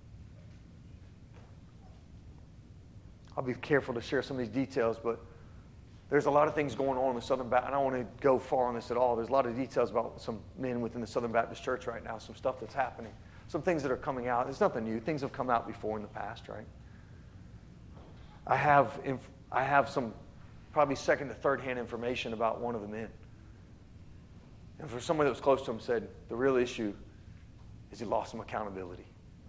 I'll be careful to share some of these details, but there's a lot of things going on in the Southern Baptist. I don't want to go far on this at all. There's a lot of details about some men within the Southern Baptist Church right now, some stuff that's happening, some things that are coming out. It's nothing new. Things have come out before in the past, right? I have some probably second to third hand information about one of the men. And for somebody that was close to him said, the real issue is he lost some accountability.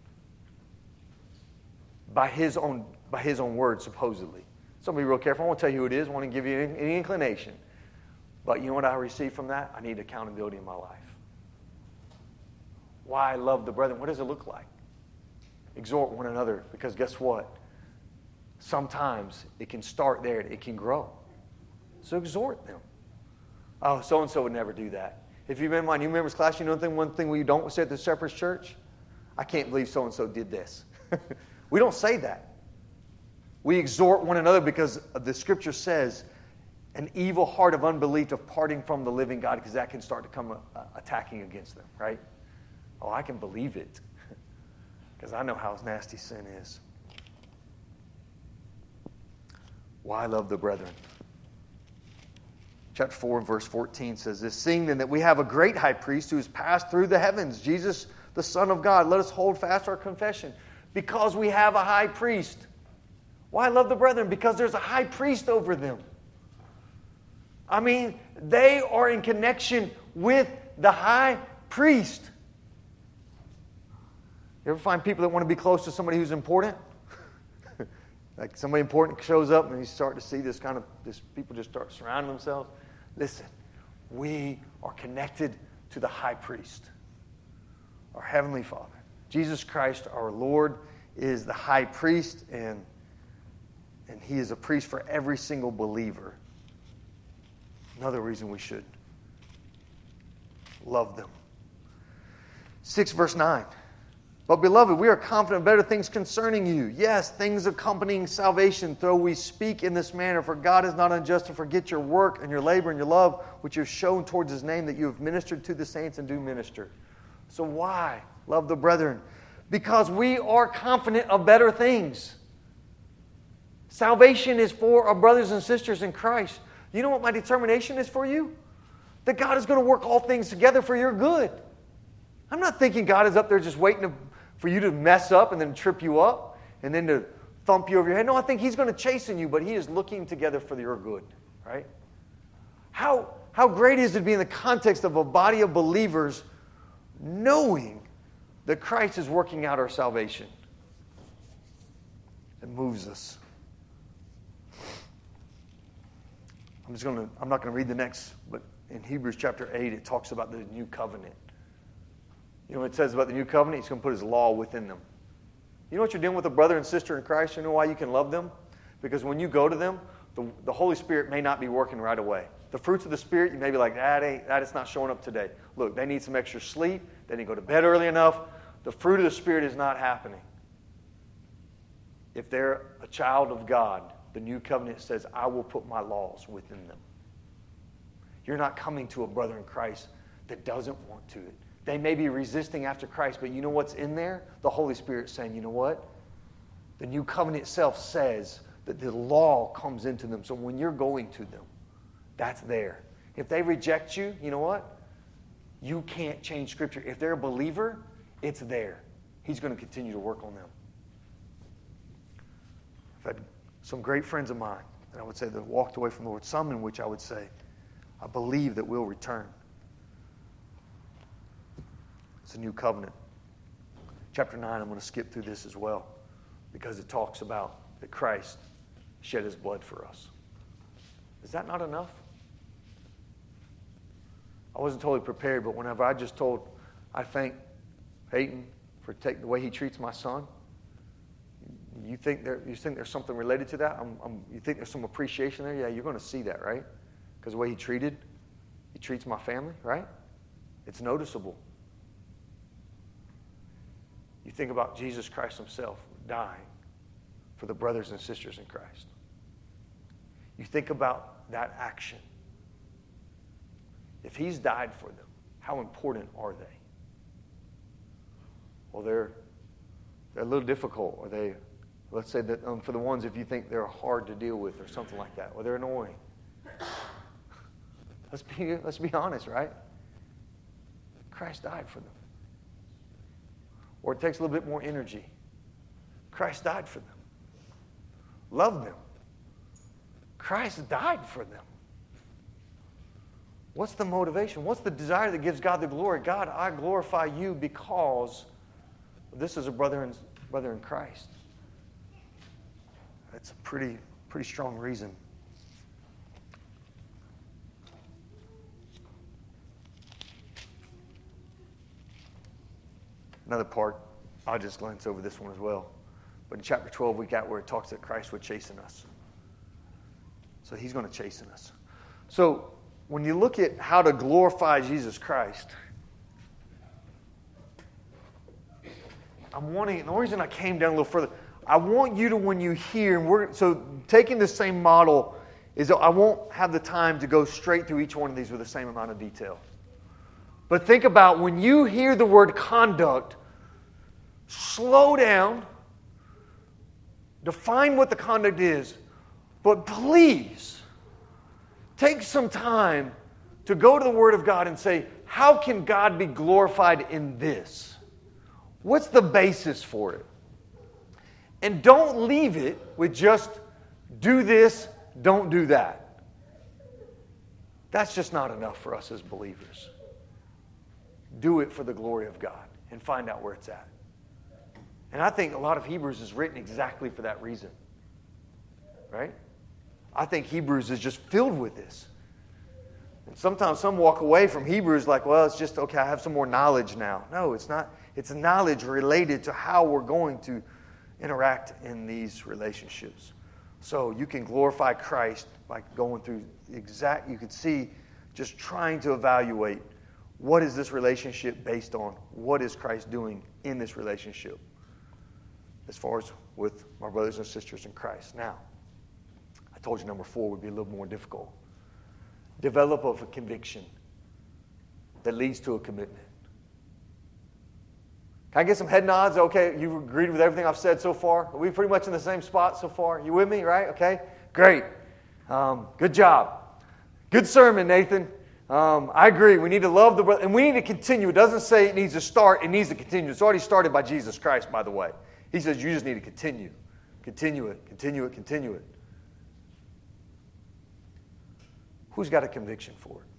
By his own words, supposedly. So be real careful. I won't tell you who it is. I want to give you any inclination. But you know what I received from that? I need accountability in my life. Why I love the brethren. What does it look like? Exhort one another. Because guess what? Sometimes it can start there and it can grow. So exhort them. Oh, so-and-so would never do that. If you've been in my new members class, you know one thing we don't say at the Shepherd's Church? I can't believe so-and-so did this. We don't say that. We exhort one another because the Scripture says an evil heart of unbelief departing from the living God, because that can start to come attacking against them, right? Oh, I can believe it because I know how nasty sin is. Why I love the brethren. Chapter 4 and verse 14 says this, seeing then that we have a great high priest who has passed through the heavens, Jesus, the Son of God, let us hold fast our confession. Because we have a high priest. Why I love the brethren? Because there's a high priest over them. I mean, they are in connection with the high priest. You ever find people that want to be close to somebody who's important? Like somebody important shows up and you start to see this people just start surrounding themselves. Listen, we are connected to the high priest, our Heavenly Father. Jesus Christ, our Lord, is the high priest, and he is a priest for every single believer. Another reason we should love them. 6 verse 9. But beloved, we are confident of better things concerning you. Yes, things accompanying salvation, though we speak in this manner. For God is not unjust to forget your work and your labor and your love, which you have shown towards His name, that you have ministered to the saints and do minister. So why love the brethren? Because we are confident of better things. Salvation is for our brothers and sisters in Christ. You know what my determination is for you? That God is going to work all things together for your good. I'm not thinking God is up there just waiting for you to mess up and then trip you up and then to thump you over your head. No, I think He's going to chasten you, but He is looking together for your good, right? How great is it to be in the context of a body of believers knowing that Christ is working out our salvation? It moves us. I'm not going to read the next, but in Hebrews chapter 8, it talks about the new covenant. You know what it says about the new covenant? He's going to put His law within them. You know what you're doing with a brother and sister in Christ? You know why you can love them? Because when you go to them, the Holy Spirit may not be working right away. The fruits of the Spirit, you may be like, that is not showing up today. Look, they need some extra sleep. They didn't go to bed early enough. The fruit of the Spirit is not happening. If they're a child of God, the new covenant says, I will put my laws within them. You're not coming to a brother in Christ that doesn't want to. They may be resisting after Christ, but you know what's in there? The Holy Spirit saying, you know what? The new covenant itself says that the law comes into them. So when you're going to them, that's there. If they reject you, you know what? You can't change Scripture. If they're a believer, it's there. He's going to continue to work on them. I've had some great friends of mine, and I would say that walked away from the Lord, some in which I would say, I believe that we'll return. It's a new covenant. Chapter 9, I'm going to skip through this as well, because it talks about that Christ shed His blood for us. Is that not enough? I wasn't totally prepared, but whenever I thank Peyton for the way he treats my son. You think there's something related to that? You think there's some appreciation there? Yeah, you're going to see that, right? Because the way he treats my family, right? It's noticeable. You think about Jesus Christ himself dying for the brothers and sisters in Christ. You think about that action. If he's died for them, how important are they? Well, they're a little difficult. Or let's say that for the ones, if you think they're hard to deal with or something like that, or they're annoying. Let's be honest, right? Christ died for them. Or it takes a little bit more energy. Christ died for them. Love them. Christ died for them. What's the motivation? What's the desire that gives God the glory? God, I glorify you because this is a brother in Christ. That's a pretty strong reason. Another part, I'll just glance over this one as well. But in chapter 12, we got where it talks that Christ would chasten us. So he's going to chasten us. So when you look at how to glorify Jesus Christ, the only reason I came down a little further, I want you to, when you hear, so taking the same model, is I won't have the time to go straight through each one of these with the same amount of detail. But think about when you hear the word conduct, slow down, define what the conduct is, but please take some time to go to the Word of God and say, how can God be glorified in this? What's the basis for it? And don't leave it with just do this, don't do that. That's just not enough for us as believers. Do it for the glory of God and find out where it's at. And I think a lot of Hebrews is written exactly for that reason. Right? I think Hebrews is just filled with this. And sometimes some walk away from Hebrews like, well, it's just, okay, I have some more knowledge now. No, it's not. It's knowledge related to how we're going to interact in these relationships. So you can glorify Christ by going through you could see, just trying to evaluate what is this relationship based on? What is Christ doing in this relationship? As far as with my brothers and sisters in Christ. Now, I told you number 4 would be a little more difficult. Develop a conviction that leads to a commitment. Can I get some head nods? Okay, you agreed with everything I've said so far? Are we pretty much in the same spot so far? You with me, right? Okay, great. Good job. Good sermon, Nathan. I agree. We need to love the brother, and we need to continue. It doesn't say it needs to start. It needs to continue. It's already started by Jesus Christ, by the way. He says you just need to continue. Continue it, continue it, continue it. Who's got a conviction for it?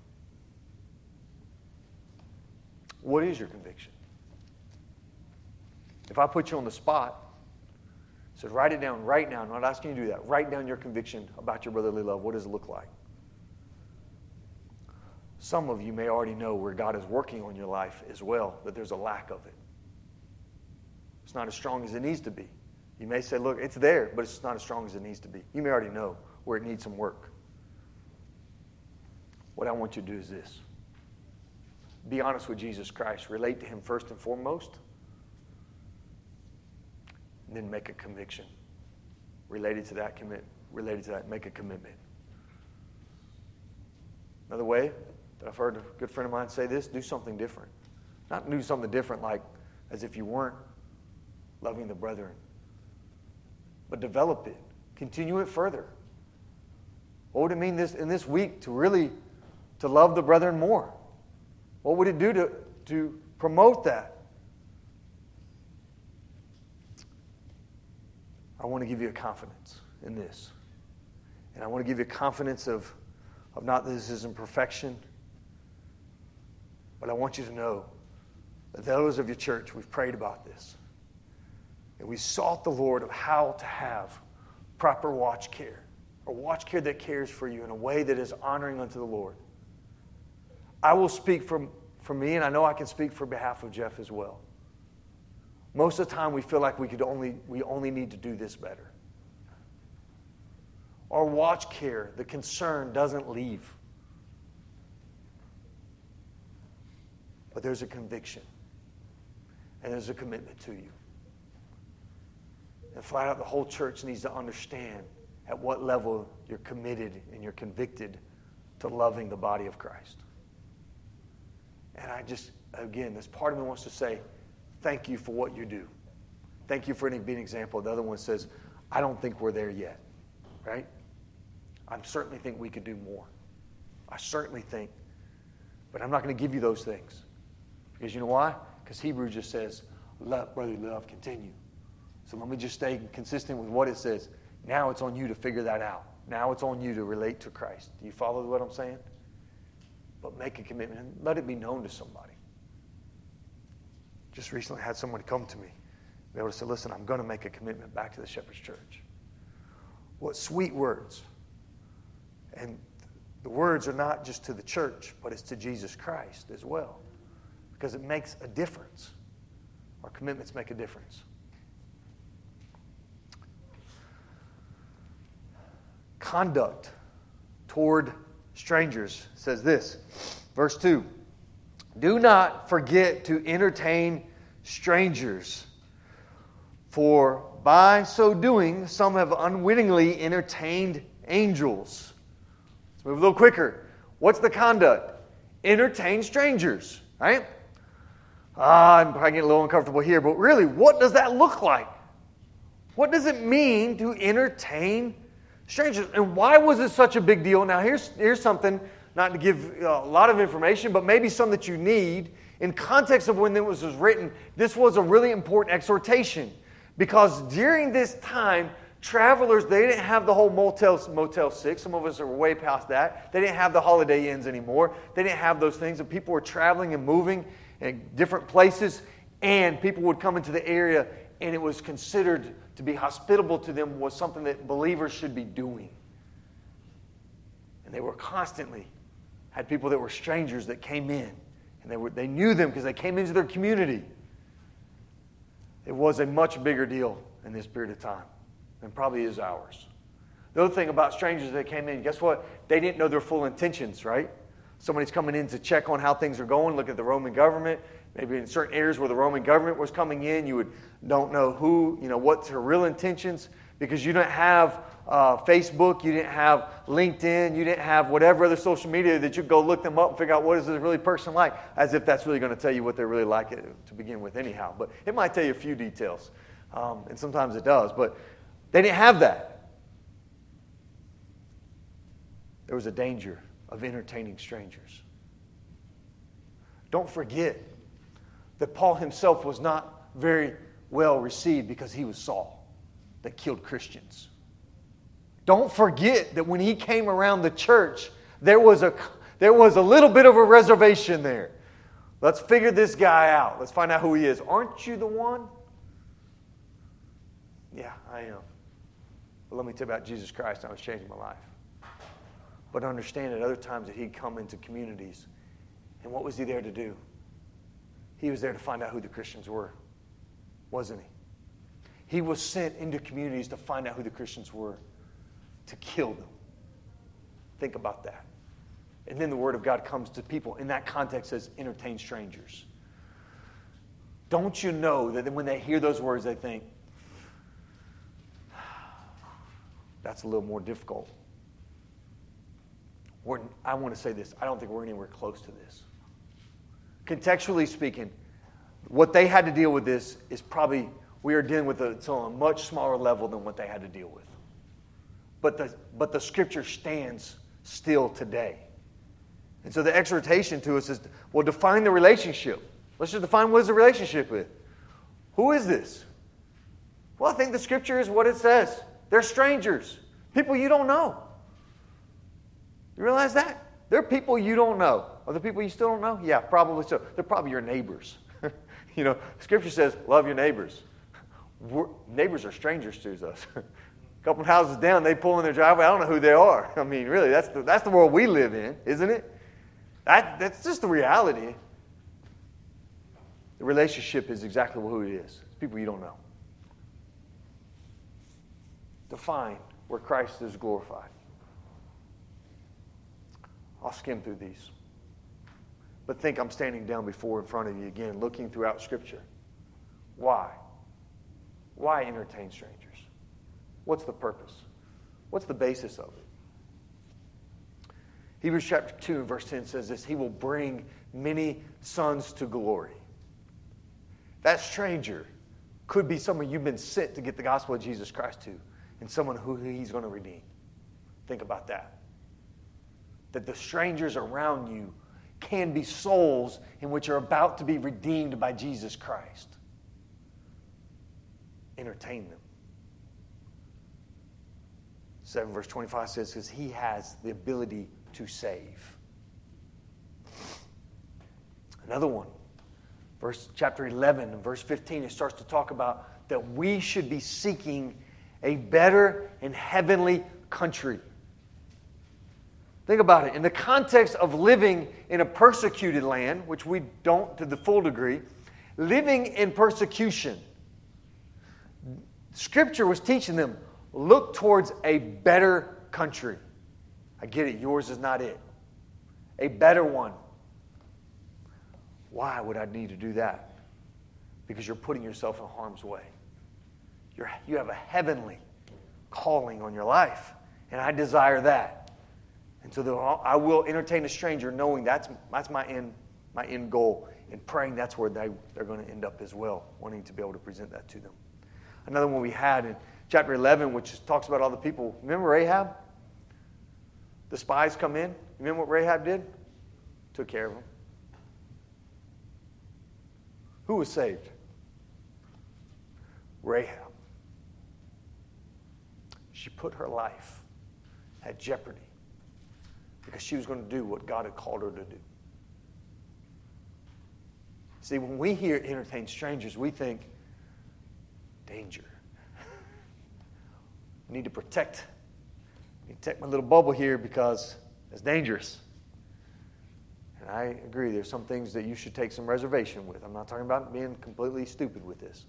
What is your conviction? If I put you on the spot, said write it down right now. I'm not asking you to do that. Write down your conviction about your brotherly love. What does it look like? Some of you may already know where God is working on your life as well, that there's a lack of it. It's not as strong as it needs to be. You may say, look, it's there, but it's not as strong as it needs to be. You may already know where it needs some work. What I want you to do is this. Be honest with Jesus Christ. Relate to him first and foremost. And then make a conviction. Related to that, make a commitment. Another way that I've heard a good friend of mine say this, do something different. Not do something different like as if you weren't loving the brethren. But develop it. Continue it further. What would it mean in this week to love the brethren more? What would it do to promote that? I want to give you a confidence in this. And I want to give you a confidence of not that this isn't perfection, but I want you to know that those of your church, we've prayed about this. And we sought the Lord of how to have proper watch care. or watch care that cares for you in a way that is honoring unto the Lord. I will speak for me, and I know I can speak for behalf of Jeff as well. Most of the time we feel like we only need to do this better. Our watch care, the concern doesn't leave. But there's a conviction. And there's a commitment to you. And flat out, the whole church needs to understand at what level you're committed and you're convicted to loving the body of Christ. And again, this part of me wants to say, thank you for what you do. Thank you for being an example. The other one says, I don't think we're there yet. Right? I certainly think we could do more. I certainly think. But I'm not going to give you those things. Because you know why? Because Hebrews just says, love, brotherly love, continue. So let me just stay consistent with what it says. Now it's on you to figure that out. Now it's on you to relate to Christ. Do you follow what I'm saying? But make a commitment and let it be known to somebody. Just recently had someone come to me. Be able to say, listen, I'm going to make a commitment back to the Shepherd's Church. What sweet words. And the words are not just to the church, but it's to Jesus Christ as well. Because it makes a difference. Our commitments make a difference. Conduct toward strangers says this. Verse 2. Do not forget to entertain strangers, for by so doing, some have unwittingly entertained angels. Let's move a little quicker. What's the conduct? Entertain strangers, right? I'm probably getting a little uncomfortable here, but really, what does that look like? What does it mean to entertain strangers? And why was it such a big deal? Now, here's something, not to give a lot of information, but maybe some that you need. In context of when it was written, this was a really important exhortation. Because during this time, travelers, they didn't have the whole Motel 6. Some of us are way past that. They didn't have the Holiday Inns anymore. They didn't have those things. And people were traveling and moving in different places. And people would come into the area, and it was considered to be hospitable to them was something that believers should be doing. And they were constantly, had people that were strangers that came in. And they knew them because they came into their community. It was a much bigger deal in this period of time than probably is ours. The other thing about strangers that came in, guess what? They didn't know their full intentions, right? Somebody's coming in to check on how things are going, look at the Roman government. Maybe in certain areas where the Roman government was coming in, you don't know what's her real intentions, because you didn't have Facebook, you didn't have LinkedIn, you didn't have whatever other social media that you go look them up and figure out what is this really person like, as if that's really going to tell you what they're really like to begin with anyhow. But it might tell you a few details, and sometimes it does. But they didn't have that. There was a danger of entertaining strangers. Don't forget that Paul himself was not very well received because he was Saul that killed Christians. Don't forget that when he came around the church, there was a little bit of a reservation there. Let's figure this guy out. Let's find out who he is. Aren't you the one? Yeah, I am. But let me tell you about Jesus Christ. I was changing my life. But understand at other times that he'd come into communities. And what was he there to do? He was there to find out who the Christians were, wasn't he? He was sent into communities to find out who the Christians were, to kill them. Think about that. And then the Word of God comes to people. In that context, says, entertain strangers. Don't you know that when they hear those words, they think, that's a little more difficult. I want to say this. I don't think we're anywhere close to this. Contextually speaking, what they had to deal with this is probably, we are dealing with it on a much smaller level than what they had to deal with. But the Scripture stands still today. And so the exhortation to us is, well, define the relationship. Let's just define what is the relationship with. Who is this? Well, I think the Scripture is what it says. They're strangers. People you don't know. You realize that? They're people you don't know. Are there people you still don't know? Yeah, probably so. They're probably your neighbors. Scripture says, love your neighbors. Neighbors are strangers to us. A couple houses down, they pull in their driveway. I don't know who they are. I mean, really, that's the world we live in, isn't it? That's just the reality. The relationship is exactly who it is. It's people you don't know. Define where Christ is glorified. I'll skim through these. But think I'm standing down before in front of you again, looking throughout Scripture. Why? Why entertain strangers? What's the purpose? What's the basis of it? Hebrews chapter 2 and verse 10 says this, He will bring many sons to glory. That stranger could be someone you've been sent to get the gospel of Jesus Christ to, and someone who He's going to redeem. Think about that. That the strangers around you can be souls in which are about to be redeemed by Jesus Christ. Entertain them. 7 verse 25 says, because He has the ability to save. Another one. Chapter 11 and verse 15, it starts to talk about that we should be seeking a better and heavenly country. Think about it. In the context of living in a persecuted land, which we don't to the full degree, living in persecution, Scripture was teaching them, look towards a better country. I get it. Yours is not it. A better one. Why would I need to do that? Because you're putting yourself in harm's way. You have a heavenly calling on your life, and I desire that. And so I will entertain a stranger knowing that's my end goal, and praying that's where they're going to end up as well, wanting to be able to present that to them. Another one we had in chapter 11, which talks about all the people. Remember Rahab? The spies come in. Remember what Rahab did? Took care of them. Who was saved? Rahab. She put her life at jeopardy because she was going to do what God had called her to do. See, when we hear entertain strangers, we think danger. I need to protect my little bubble here because it's dangerous. And I agree, there's some things that you should take some reservation with. I'm not talking about being completely stupid with this.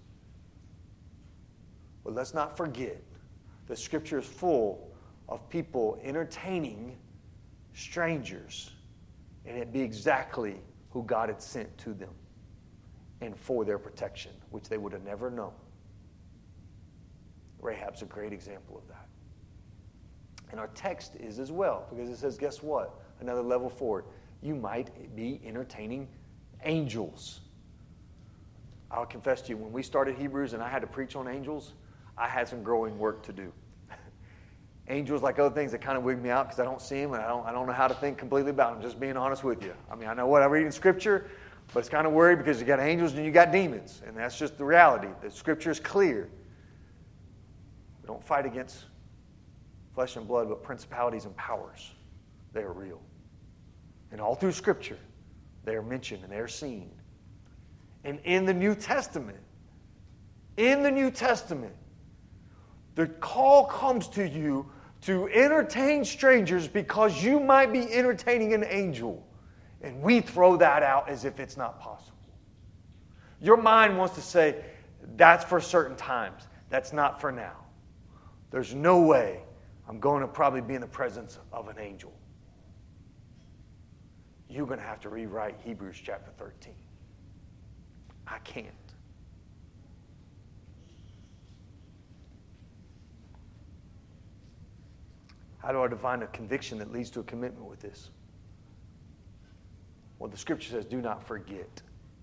But let's not forget that Scripture is full of people entertaining strangers, and it be exactly who God had sent to them and for their protection, which they would have never known. Rahab's a great example of that. And our text is as well, because it says, guess what? Another level forward. You might be entertaining angels. I'll confess to you, when we started Hebrews and I had to preach on angels, I had some growing work to do. Angels, like other things, that kind of wig me out because I don't see them and I don't know how to think completely about them. Just being honest with you. I mean, I know what I read in Scripture, but it's kind of worried because you got angels and you got demons, and that's just the reality. The Scripture is clear. We don't fight against flesh and blood, but principalities and powers. They are real. And all through Scripture, they are mentioned and they are seen. And in the New Testament, the call comes to you to entertain strangers because you might be entertaining an angel. And we throw that out as if it's not possible. Your mind wants to say, that's for certain times. That's not for now. There's no way I'm going to probably be in the presence of an angel. You're going to have to rewrite Hebrews chapter 13. I can't. How do I define a conviction that leads to a commitment with this? Well, the Scripture says, do not forget.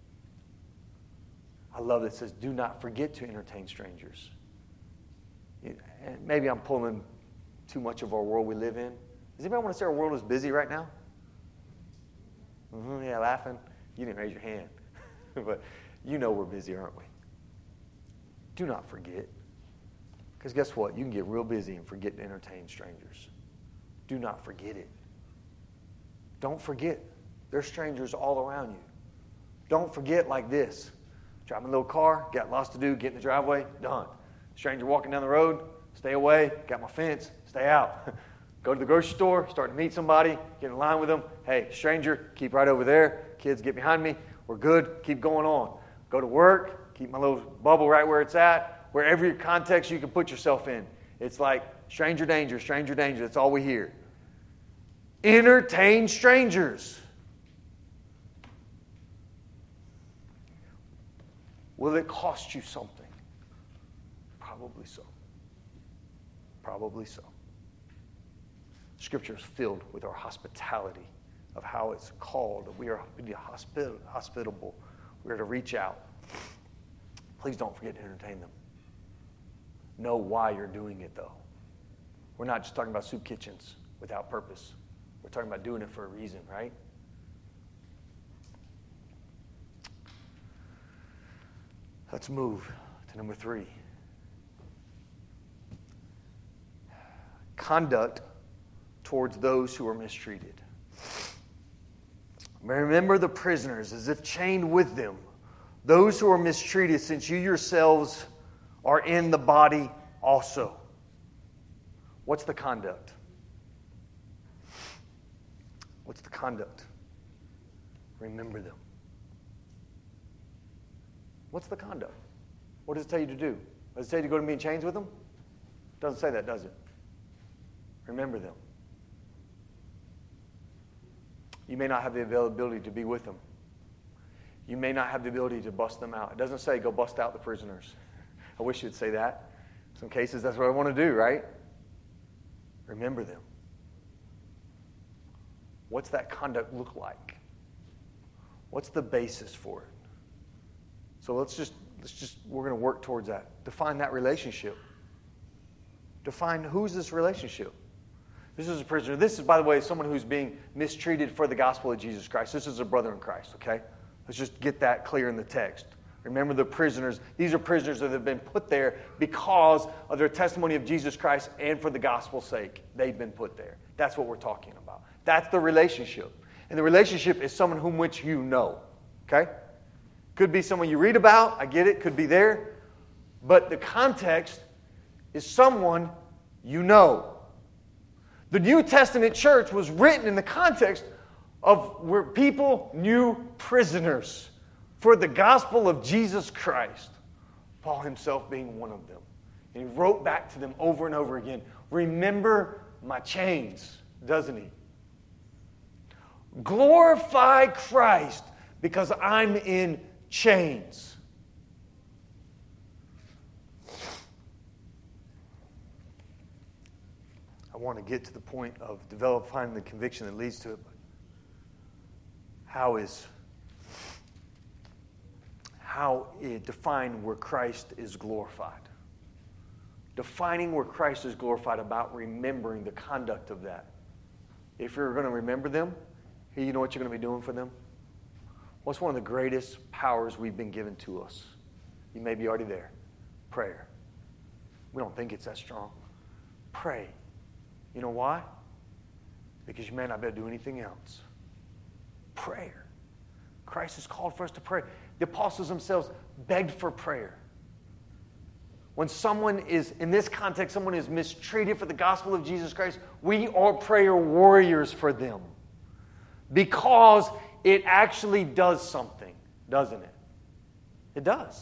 I love that it says, do not forget to entertain strangers. And maybe I'm pulling too much of our world we live in. Does anybody want to say our world is busy right now? Yeah, laughing. You didn't raise your hand. But you know we're busy, aren't we? Do not forget. Because guess what? You can get real busy and forget to entertain strangers. Do not forget it. Don't forget. There's strangers all around you. Don't forget like this. Driving a little car, got lots to do, get in the driveway, done. Stranger walking down the road, Stay away. Got my fence. Stay out. Go to the grocery store, start to meet somebody, get in line with them. Hey, stranger, keep right over there. Kids, get behind me. We're good. Keep going on. Go to work. Keep my little bubble right where it's at. Wherever context you can put yourself in. It's like stranger danger, stranger danger. That's all we hear. Entertain strangers. Will it cost you something? Probably so. Probably so. Scripture is filled with our hospitality of how it's called. We are to be hospitable. We are to reach out. Please don't forget to entertain them. Know why you're doing it, though. We're not just talking about soup kitchens without purpose. We're talking about doing it for a reason, right? Let's move to number 3. Conduct towards those who are mistreated. Remember the prisoners as if chained with them, those who are mistreated, since you yourselves are in the body also. What's the conduct? What's the conduct? Remember them. What's the conduct? What does it tell you to do? Does it tell you to go to be in chains with them? It doesn't say that, does it? Remember them. You may not have the availability to be with them. You may not have the ability to bust them out. It doesn't say go bust out the prisoners. I wish it would say that. In some cases, that's what I want to do, right? Remember them. What's that conduct look like? What's the basis for it? So we're going to work towards that. Define that relationship. Define who's this relationship. This is a prisoner. This is, by the way, someone who's being mistreated for the gospel of Jesus Christ. This is a brother in Christ, okay? Let's just get that clear in the text. Remember the prisoners. These are prisoners that have been put there because of their testimony of Jesus Christ and for the gospel's sake. They've been put there. That's what we're talking about. That's the relationship. And the relationship is someone whom which you know, okay? Could be someone you read about. I get it. Could be there. But the context is someone you know. The New Testament church was written in the context of where people knew prisoners for the gospel of Jesus Christ. Paul himself being one of them. And he wrote back to them over and over again, remember my chains, doesn't he? Glorify Christ because I'm in chains. I want to get to the point of finding the conviction that leads to it. How it define where Christ is glorified. Defining where Christ is glorified about remembering the conduct of that. If you're going to remember them, here you know what you're going to be doing for them? What's one of the greatest powers we've been given to us? You may be already there. Prayer. We don't think it's that strong. Pray. You know why? Because you may not be able to do anything else. Prayer. Christ has called for us to pray. The apostles themselves begged for prayer. When someone is, in this context, someone is mistreated for the gospel of Jesus Christ, we are prayer warriors for them. Because it actually does something, doesn't it? It does.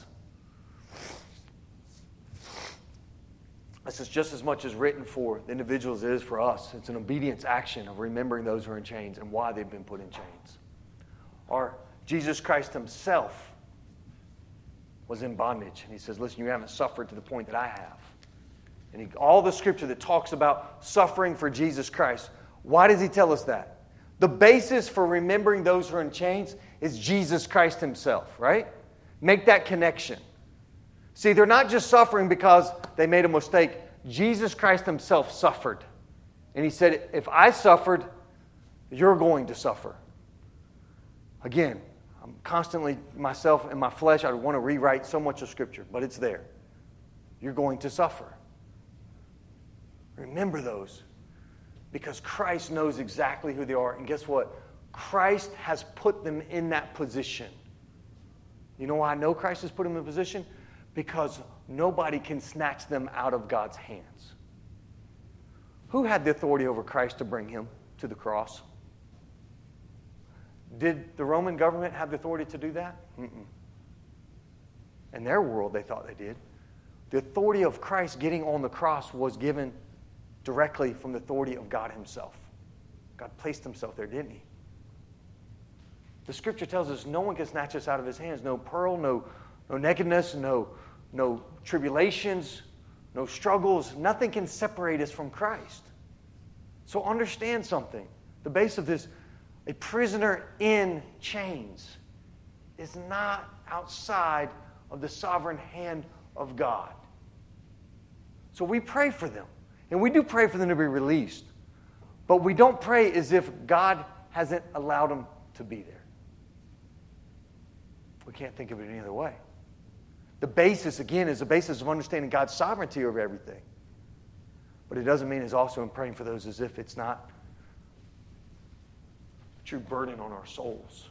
This is just as much as written for the individuals as it is for us. It's an obedience action of remembering those who are in chains and why they've been put in chains. Or Jesus Christ himself was in bondage. And he says, listen, you haven't suffered to the point that I have. And all the scripture that talks about suffering for Jesus Christ, why does he tell us that? The basis for remembering those who are in chains is Jesus Christ himself, right? Make that connection. See, they're not just suffering because they made a mistake. Jesus Christ himself suffered. And he said, if I suffered, you're going to suffer. Again, I'm constantly, myself and my flesh, I want to rewrite so much of Scripture, but it's there. You're going to suffer. Remember those. Because Christ knows exactly who they are. And guess what? Christ has put them in that position. You know why I know Christ has put them in a position? Because nobody can snatch them out of God's hands. Who had the authority over Christ to bring him to the cross? Did the Roman government have the authority to do that? Mm-mm. In their world, they thought they did. The authority of Christ getting on the cross was given directly from the authority of God himself. God placed himself there, didn't he? The scripture tells us no one can snatch us out of his hands. No peril, no nakedness, no tribulations, no struggles. Nothing can separate us from Christ. So understand something. The base of this, a prisoner in chains is not outside of the sovereign hand of God. So we pray for them. And we do pray for them to be released. But we don't pray as if God hasn't allowed them to be there. We can't think of it any other way. The basis, again, is the basis of understanding God's sovereignty over everything. But it doesn't mean it's also in praying for those as if it's not a true burden on our souls.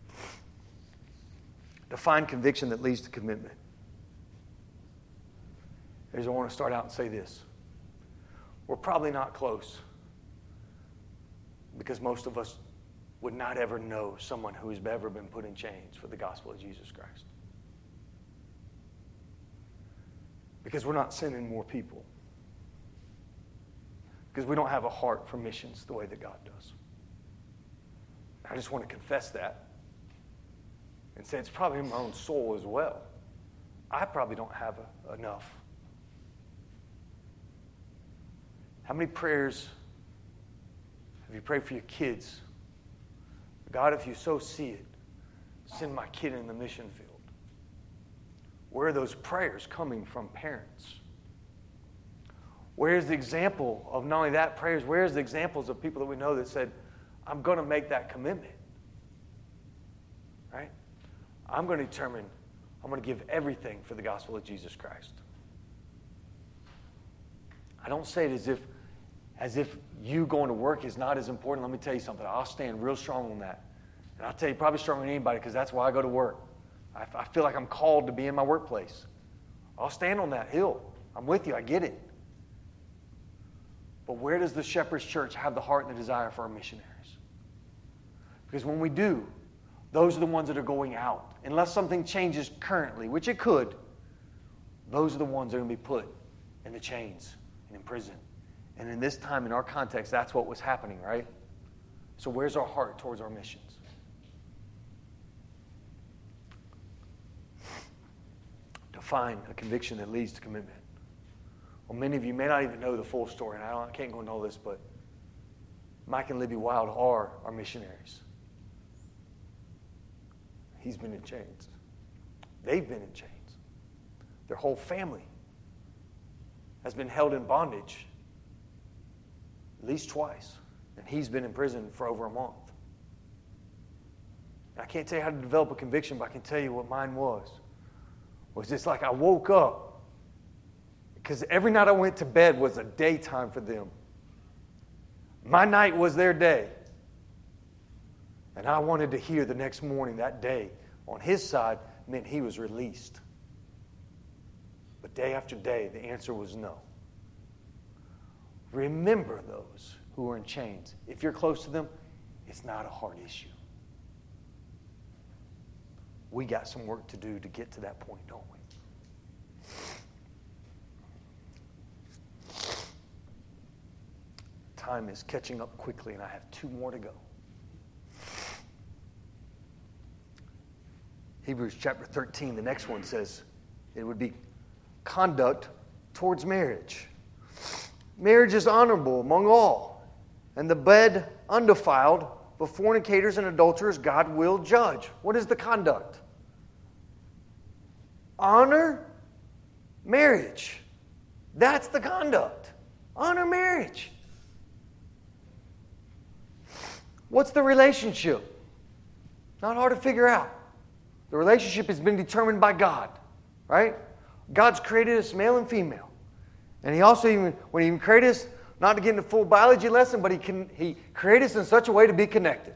Define conviction that leads to commitment. Here's I want to start out and say this. We're probably not close because most of us would not ever know someone who has ever been put in chains for the gospel of Jesus Christ. Because we're not sending more people. Because we don't have a heart for missions the way that God does. I just want to confess that and say it's probably in my own soul as well. I probably don't have enough. How many prayers have you prayed for your kids? God, if you so see it, send my kid in the mission field. Where are those prayers coming from parents? Where's the example of not only that prayers, where's the examples of people that we know that said, I'm going to make that commitment? Right? I'm going to determine, I'm going to give everything for the gospel of Jesus Christ. I don't say it as if you going to work is not as important. Let me tell you something. I'll stand real strong on that. And I'll tell you probably stronger than anybody because that's why I go to work. I feel like I'm called to be in my workplace. I'll stand on that hill. I'm with you. I get it. But where does the Shepherd's Church have the heart and the desire for our missionaries? Because when we do, those are the ones that are going out. Unless something changes currently, which it could, those are the ones that are going to be put in the chains and in prison. And in this time, in our context, that's what was happening, right? So where's our heart towards our missions? Define a conviction that leads to commitment. Well, many of you may not even know the full story, and I can't go into all this, but Mike and Libby Wild are our missionaries. He's been in chains. They've been in chains. Their whole family has been held in bondage at least twice, and he's been in prison for over a month. I can't tell you how to develop a conviction, but I can tell you what mine was. It's like I woke up, because every night I went to bed was a daytime for them. My night was their day. And I wanted to hear the next morning, that day, on his side, meant he was released. But day after day, the answer was no. Remember those who are in chains. If you're close to them, it's not a hard issue. We got some work to do to get to that point, don't we? Time is catching up quickly, and I have 2 more to go. Hebrews chapter 13, the next one says it would be conduct towards marriage. Marriage is honorable among all, and the bed undefiled, but fornicators and adulterers God will judge. What is the conduct? Honor marriage. That's the conduct. Honor marriage. What's the relationship? Not hard to figure out. The relationship has been determined by God, right? God's created us male and female. And he also, when he created us, not to get into full biology lesson, but he created us in such a way to be connected.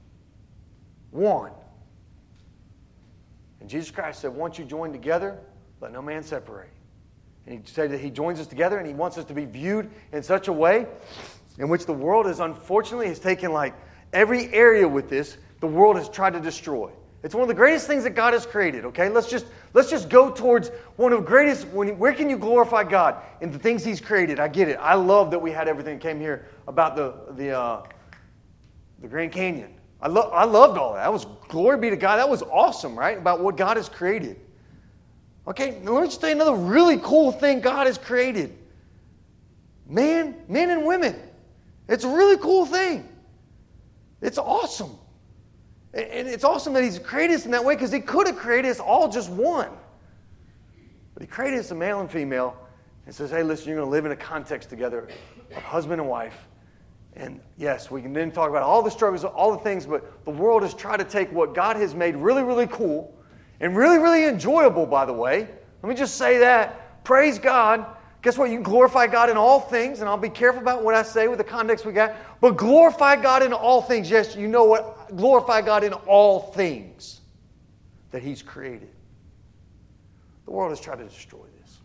One. And Jesus Christ said, once you join together, Let no man separate. And he said that he joins us together, and he wants us to be viewed in such a way in which the world has taken like every area with this, the world has tried to destroy. It's one of the greatest things that God has created, okay? Let's just go towards one of the greatest. Where can you glorify God? In the things He's created. I get it. I love that we had everything that came here about the Grand Canyon. I loved all that. That was, glory be to God. That was awesome, right? About what God has created. Okay, now let me just tell you another really cool thing God has created. Men and women. It's a really cool thing. It's awesome. And it's awesome that He's created us in that way, because He could have created us all just one. But He created us a male and female and says, hey, listen, you're going to live in a context together of husband and wife. And yes, we can then talk about all the struggles, all the things, but the world has tried to take what God has made really, really cool and really, really enjoyable, by the way. Let me just say that. Praise God. Guess what? You can glorify God in all things, and I'll be careful about what I say with the context we got. But glorify God in all things. Yes, you know what? Glorify God in all things that He's created. The world has tried to destroy this.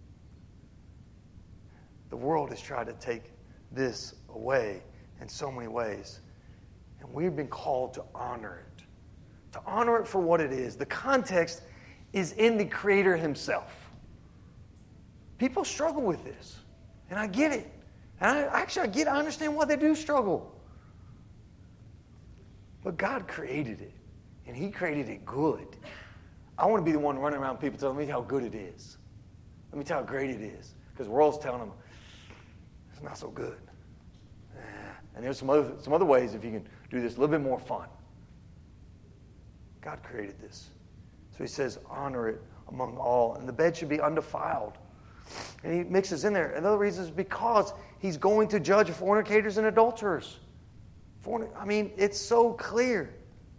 The world has tried to take this away in so many ways. And we've been called to honor it. To honor it for what it is. The context is in the Creator Himself. People struggle with this. And I get it. And I understand why they do struggle. But God created it. And He created it good. I want to be the one running around people telling me how good it is. Let me tell you how great it is. Because the world's telling them, it's not so good. And there's some other ways if you can do this a little bit more fun. God created this. So He says, honor it among all. And the bed should be undefiled. And He mixes in there. Another reason is because He's going to judge fornicators and adulterers. It's so clear.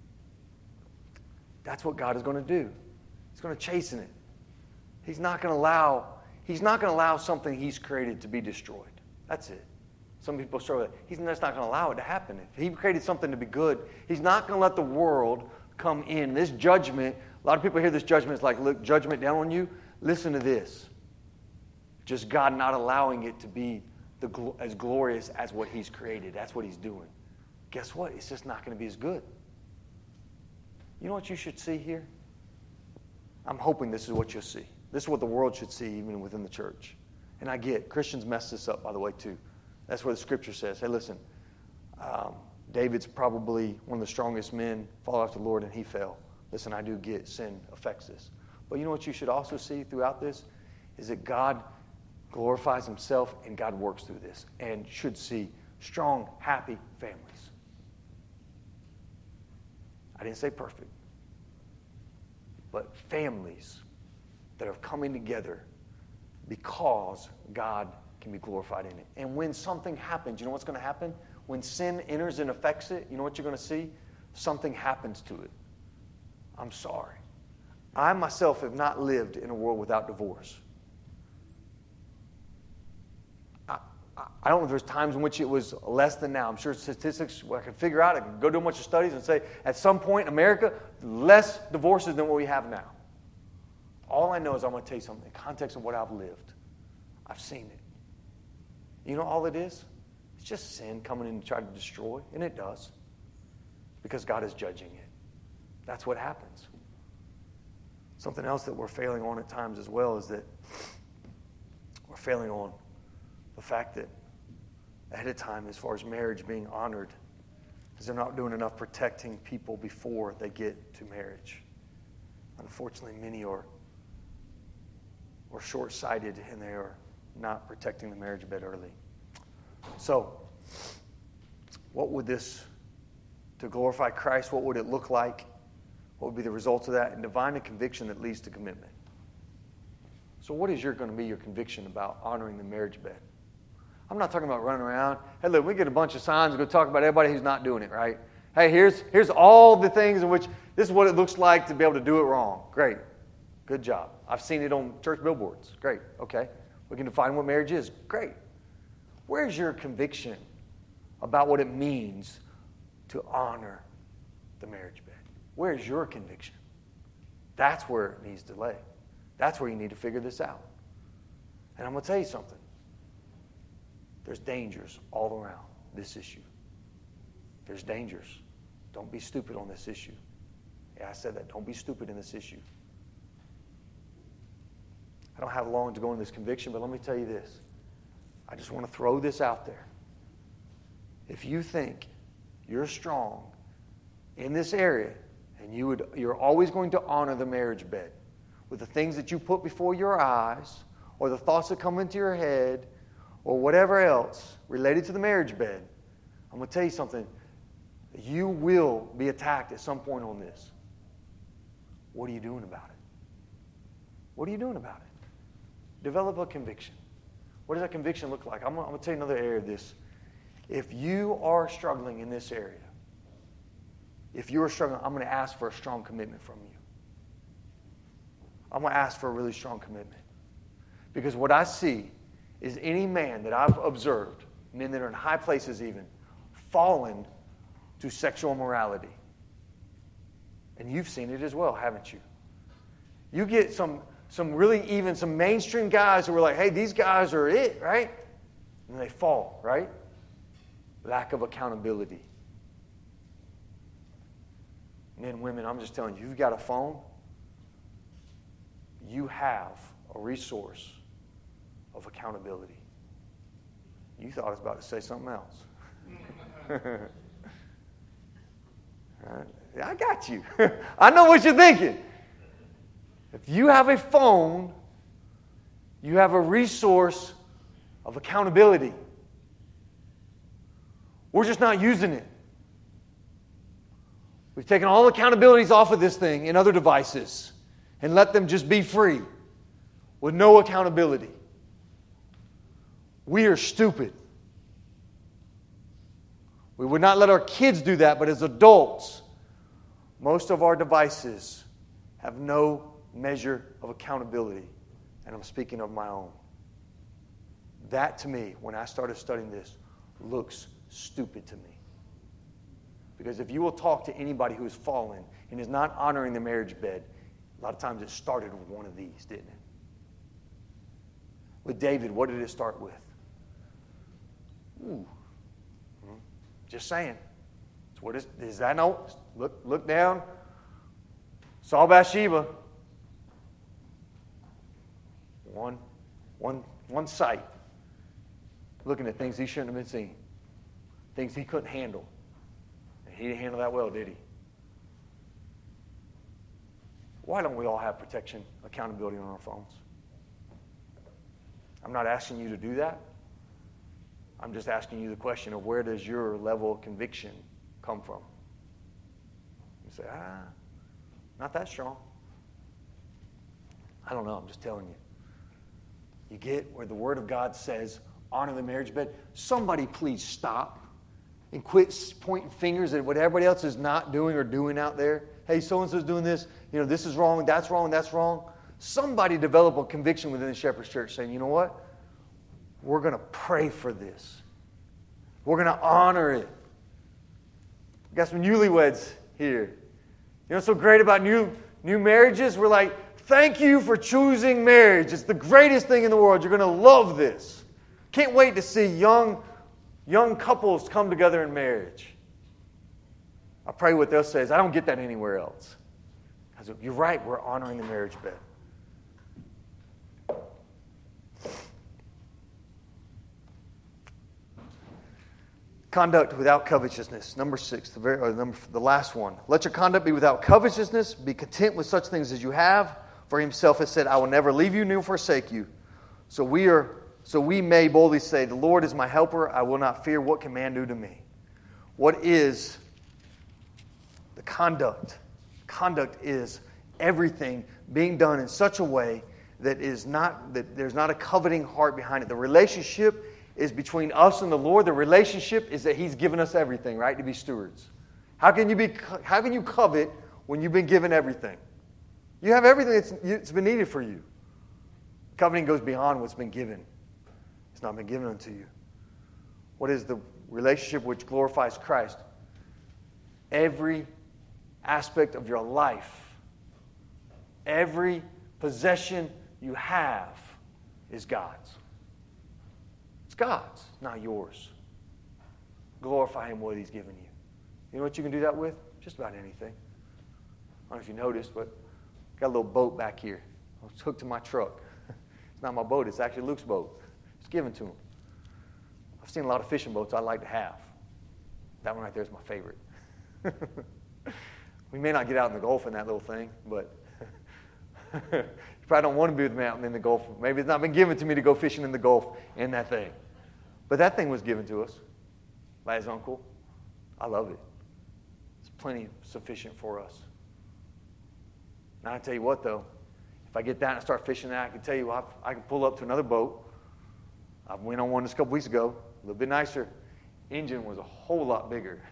That's what God is going to do. He's going to chasten it. He's not going to allow something He's created to be destroyed. That's it. Some people struggle with it. He's just not going to allow it to happen. If He created something to be good, He's not going to let the world come in. This judgment, a lot of people hear this judgment, it's like, look, judgment down on you. Listen to this. Just God not allowing it to be as glorious as what He's created. That's what He's doing. Guess what? It's just not going to be as good. You know what you should see here? I'm hoping this is what you'll see. This is what the world should see even within the church. And I get Christians mess this up, by the way, too. That's what the Scripture says. Hey, listen, David's probably one of the strongest men, followed after the Lord, and he fell. Listen, I do get sin affects this. But you know what you should also see throughout this? Is that God glorifies Himself and God works through this. And should see strong, happy families. I didn't say perfect. But families that are coming together because God can be glorified in it. And when something happens, you know what's going to happen? When sin enters and affects it, you know what you're going to see? Something happens to it. I'm sorry. I myself have not lived in a world without divorce. I don't know if there's times in which it was less than now. I'm sure statistics I can figure out. I can go do a bunch of studies and say at some point in America, less divorces than what we have now. All I know is I'm going to tell you something. In the context of what I've lived, I've seen it. You know all it is? It's just sin coming in to try to destroy, and it does. Because God is judging it. That's what happens. Something else that we're failing on at times as well is that we're failing on the fact that ahead of time, as far as marriage being honored, is they're not doing enough protecting people before they get to marriage. Unfortunately, many are short-sighted and they are not protecting the marriage bed early. So, what would this, to glorify Christ, what would it look like? What would be the results of that? And divine conviction that leads to commitment. So what is going to be your conviction about honoring the marriage bed? I'm not talking about running around. Hey, look, we get a bunch of signs and go talk about everybody who's not doing it, right? Hey, here's all the things in which this is what it looks like to be able to do it wrong. Great. Good job. I've seen it on church billboards. Great. Okay. We can define what marriage is. Great. Where's your conviction about what it means to honor the marriage bed? Where's your conviction? That's where it needs to lay. That's where you need to figure this out. And I'm going to tell you something. There's dangers all around this issue. There's dangers. Don't be stupid on this issue. Yeah, I said that. Don't be stupid in this issue. I don't have long to go into this conviction, but let me tell you this. I just want to throw this out there. If you think you're strong in this area and you're always going to honor the marriage bed with the things that you put before your eyes or the thoughts that come into your head or whatever else related to the marriage bed, I'm going to tell you something. You will be attacked at some point on this. What are you doing about it? What are you doing about it? Develop a conviction. What does that conviction look like? I'm going to tell you another area of this. If you are struggling in this area, if you are struggling, I'm going to ask for a strong commitment from you. I'm going to ask for a really strong commitment. Because what I see is any man that I've observed, men that are in high places even, fallen to sexual immorality. And you've seen it as well, haven't you? You get some mainstream guys who are like, hey, these guys are it, right? And they fall, right? Lack of accountability. Men, women, I'm just telling you, you've got a phone, you have a resource of accountability. You thought I was about to say something else. I got you. I know what you're thinking. If you have a phone, you have a resource of accountability. We're just not using it. We've taken all accountabilities off of this thing in other devices and let them just be free with no accountability. We are stupid. We would not let our kids do that, but as adults, most of our devices have no measure of accountability. And I'm speaking of my own. That to me, when I started studying this, looks stupid to me. Because if you will talk to anybody who has fallen and is not honoring the marriage bed, a lot of times it started with one of these, didn't it? With David, what did it start with? Ooh. Just saying. So what is that? No. Look down. Saw Bathsheba. One sight. Looking at things he shouldn't have been seeing. Things he couldn't handle. And he didn't handle that well, did he? Why don't we all have protection, accountability on our phones? I'm not asking you to do that. I'm just asking you the question of where does your level of conviction come from? You say, not that strong. I don't know, I'm just telling you. You get where the Word of God says, honor the marriage bed. Somebody please stop and quit pointing fingers at what everybody else is not doing or doing out there. Hey, so-and-so's doing this. This is wrong, that's wrong, that's wrong. Somebody develop a conviction within the Shepherd's Church saying, you know what? We're going to pray for this. We're going to honor it. We got some newlyweds here. You know what's so great about new marriages? We're like, thank you for choosing marriage. It's the greatest thing in the world. You're going to love this. Can't wait to see young couples come together in marriage. I pray what they'll say is, I don't get that anywhere else. I said, you're right, we're honoring the marriage bed. Conduct without covetousness. Number 6, the last one. Let your conduct be without covetousness. Be content with such things as you have. For himself has said, I will never leave you nor forsake you. So we may boldly say, the Lord is my helper. I will not fear. What can man do to me? What is the conduct? Conduct is everything being done in such a way that there's not a coveting heart behind it. The relationship is between us and the Lord. The relationship is that He's given us everything, right, to be stewards. How can you covet when you've been given everything? You have everything that's been needed for you. Coveting goes beyond what's been given. It's not been given unto you. What is the relationship which glorifies Christ? Every aspect of your life, every possession you have is God's. It's God's, not yours. Glorify Him with what He's given you. You know what you can do that with? Just about anything. I don't know if you noticed, but I got a little boat back here. It's hooked to my truck. It's not my boat. It's actually Luke's boat. It's given to him. I've seen a lot of fishing boats I'd like to have. That one right there is my favorite. We may not get out in the Gulf in that little thing, but you probably don't want to be with me out in the Gulf. Maybe it's not been given to me to go fishing in the Gulf in that thing. But that thing was given to us by his uncle. I love it. It's plenty sufficient for us. Now I tell you what, though, if I get that and I start fishing that, I can tell you I can pull up to another boat. I went on one just a couple weeks ago, a little bit nicer. Engine was a whole lot bigger.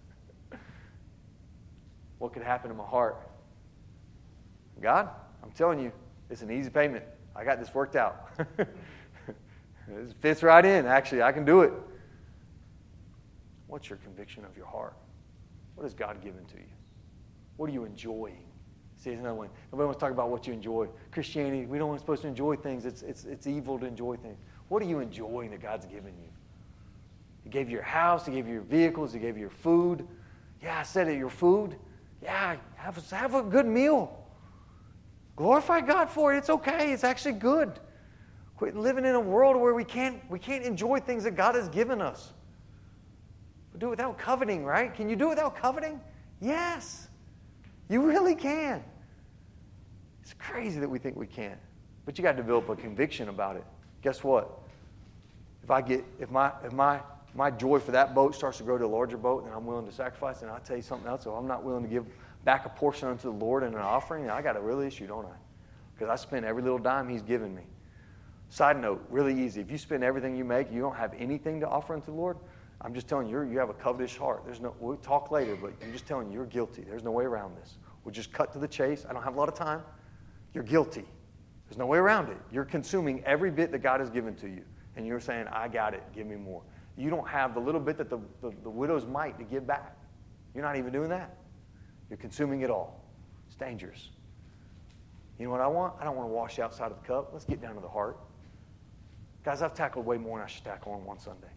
What could happen to my heart? God, I'm telling you, it's an easy payment. I got this worked out. It fits right in, actually. I can do it. What's your conviction of your heart? What has God given to you? What are you enjoying? See, there's another one. Nobody wants to talk about what you enjoy. Christianity, we don't want supposed to enjoy things. It's evil to enjoy things. What are you enjoying that God's given you? He gave you your house. He gave you your vehicles. He gave you your food. Yeah, I said it, your food. Yeah, have a good meal. Glorify God for it. It's okay. It's actually good. Quit living in a world where we can't enjoy things that God has given us. But do it without coveting, right? Can you do it without coveting? Yes. You really can. It's crazy that we think we can't. But you got to develop a conviction about it. Guess what? If my joy for that boat starts to grow to a larger boat, then I'm willing to sacrifice. And I'll tell you something else. So I'm not willing to give back a portion unto the Lord in an offering. I got a real issue, don't I? Because I spend every little dime He's given me. Side note, really easy. If you spend everything you make, you don't have anything to offer unto the Lord, I'm just telling you, you have a covetous heart. We'll talk later, but I'm just telling you, you're guilty. There's no way around this. We'll just cut to the chase. I don't have a lot of time. You're guilty. There's no way around it. You're consuming every bit that God has given to you. And you're saying, I got it. Give me more. You don't have the little bit that the widow's mite to give back. You're not even doing that. You're consuming it all. It's dangerous. You know what I want? I don't want to wash the outside of the cup. Let's get down to the heart. Guys, I've tackled way more than I should tackle on one Sunday.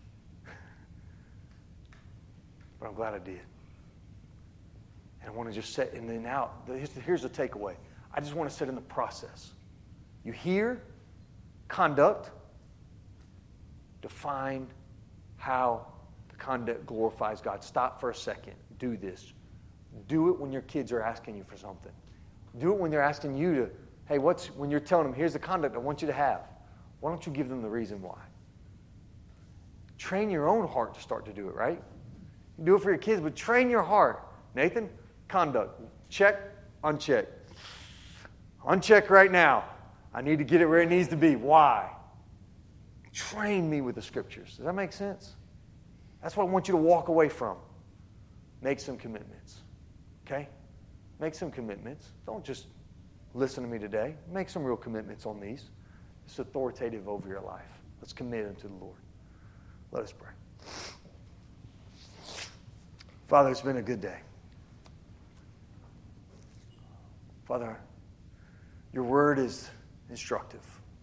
But I'm glad I did. And I want to just set, and then now, here's the takeaway. I just want to sit in the process. You hear, conduct, define how the conduct glorifies God. Stop for a second. Do this. Do it when your kids are asking you for something. Do it when they're asking you to, hey, when you're telling them, here's the conduct I want you to have. Why don't you give them the reason why? Train your own heart to start to do it, right? You do it for your kids, but train your heart. Nathan, conduct. Check, uncheck. Uncheck right now. I need to get it where it needs to be. Why? Train me with the Scriptures. Does that make sense? That's what I want you to walk away from. Make some commitments. Okay? Make some commitments. Don't just listen to me today. Make some real commitments on these. It's authoritative over your life. Let's commit unto the Lord. Let us pray. Father, it's been a good day. Father, your word is instructive.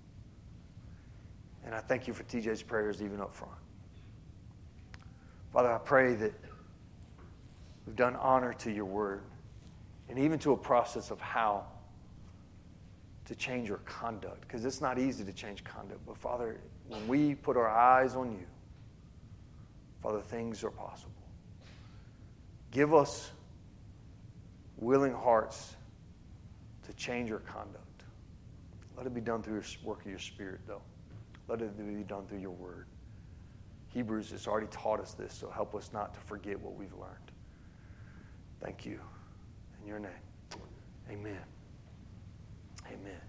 And I thank you for TJ's prayers even up front. Father, I pray that we've done honor to your word and even to a process of how to change your conduct, because it's not easy to change conduct. But Father, when we put our eyes on you, Father, things are possible. Give us willing hearts to change your conduct. Let it be done through your work of your Spirit, though. Let it be done through your word. Hebrews has already taught us this, so help us not to forget what we've learned. Thank you. In your name. Amen. Amen.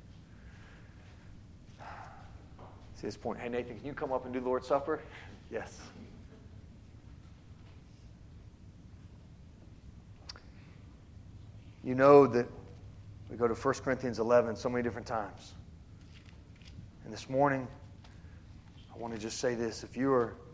See this point. Hey, Nathan, can you come up and do the Lord's Supper? Yes. You know that we go to 1 Corinthians 11 so many different times. And this morning, I want to just say this. If you are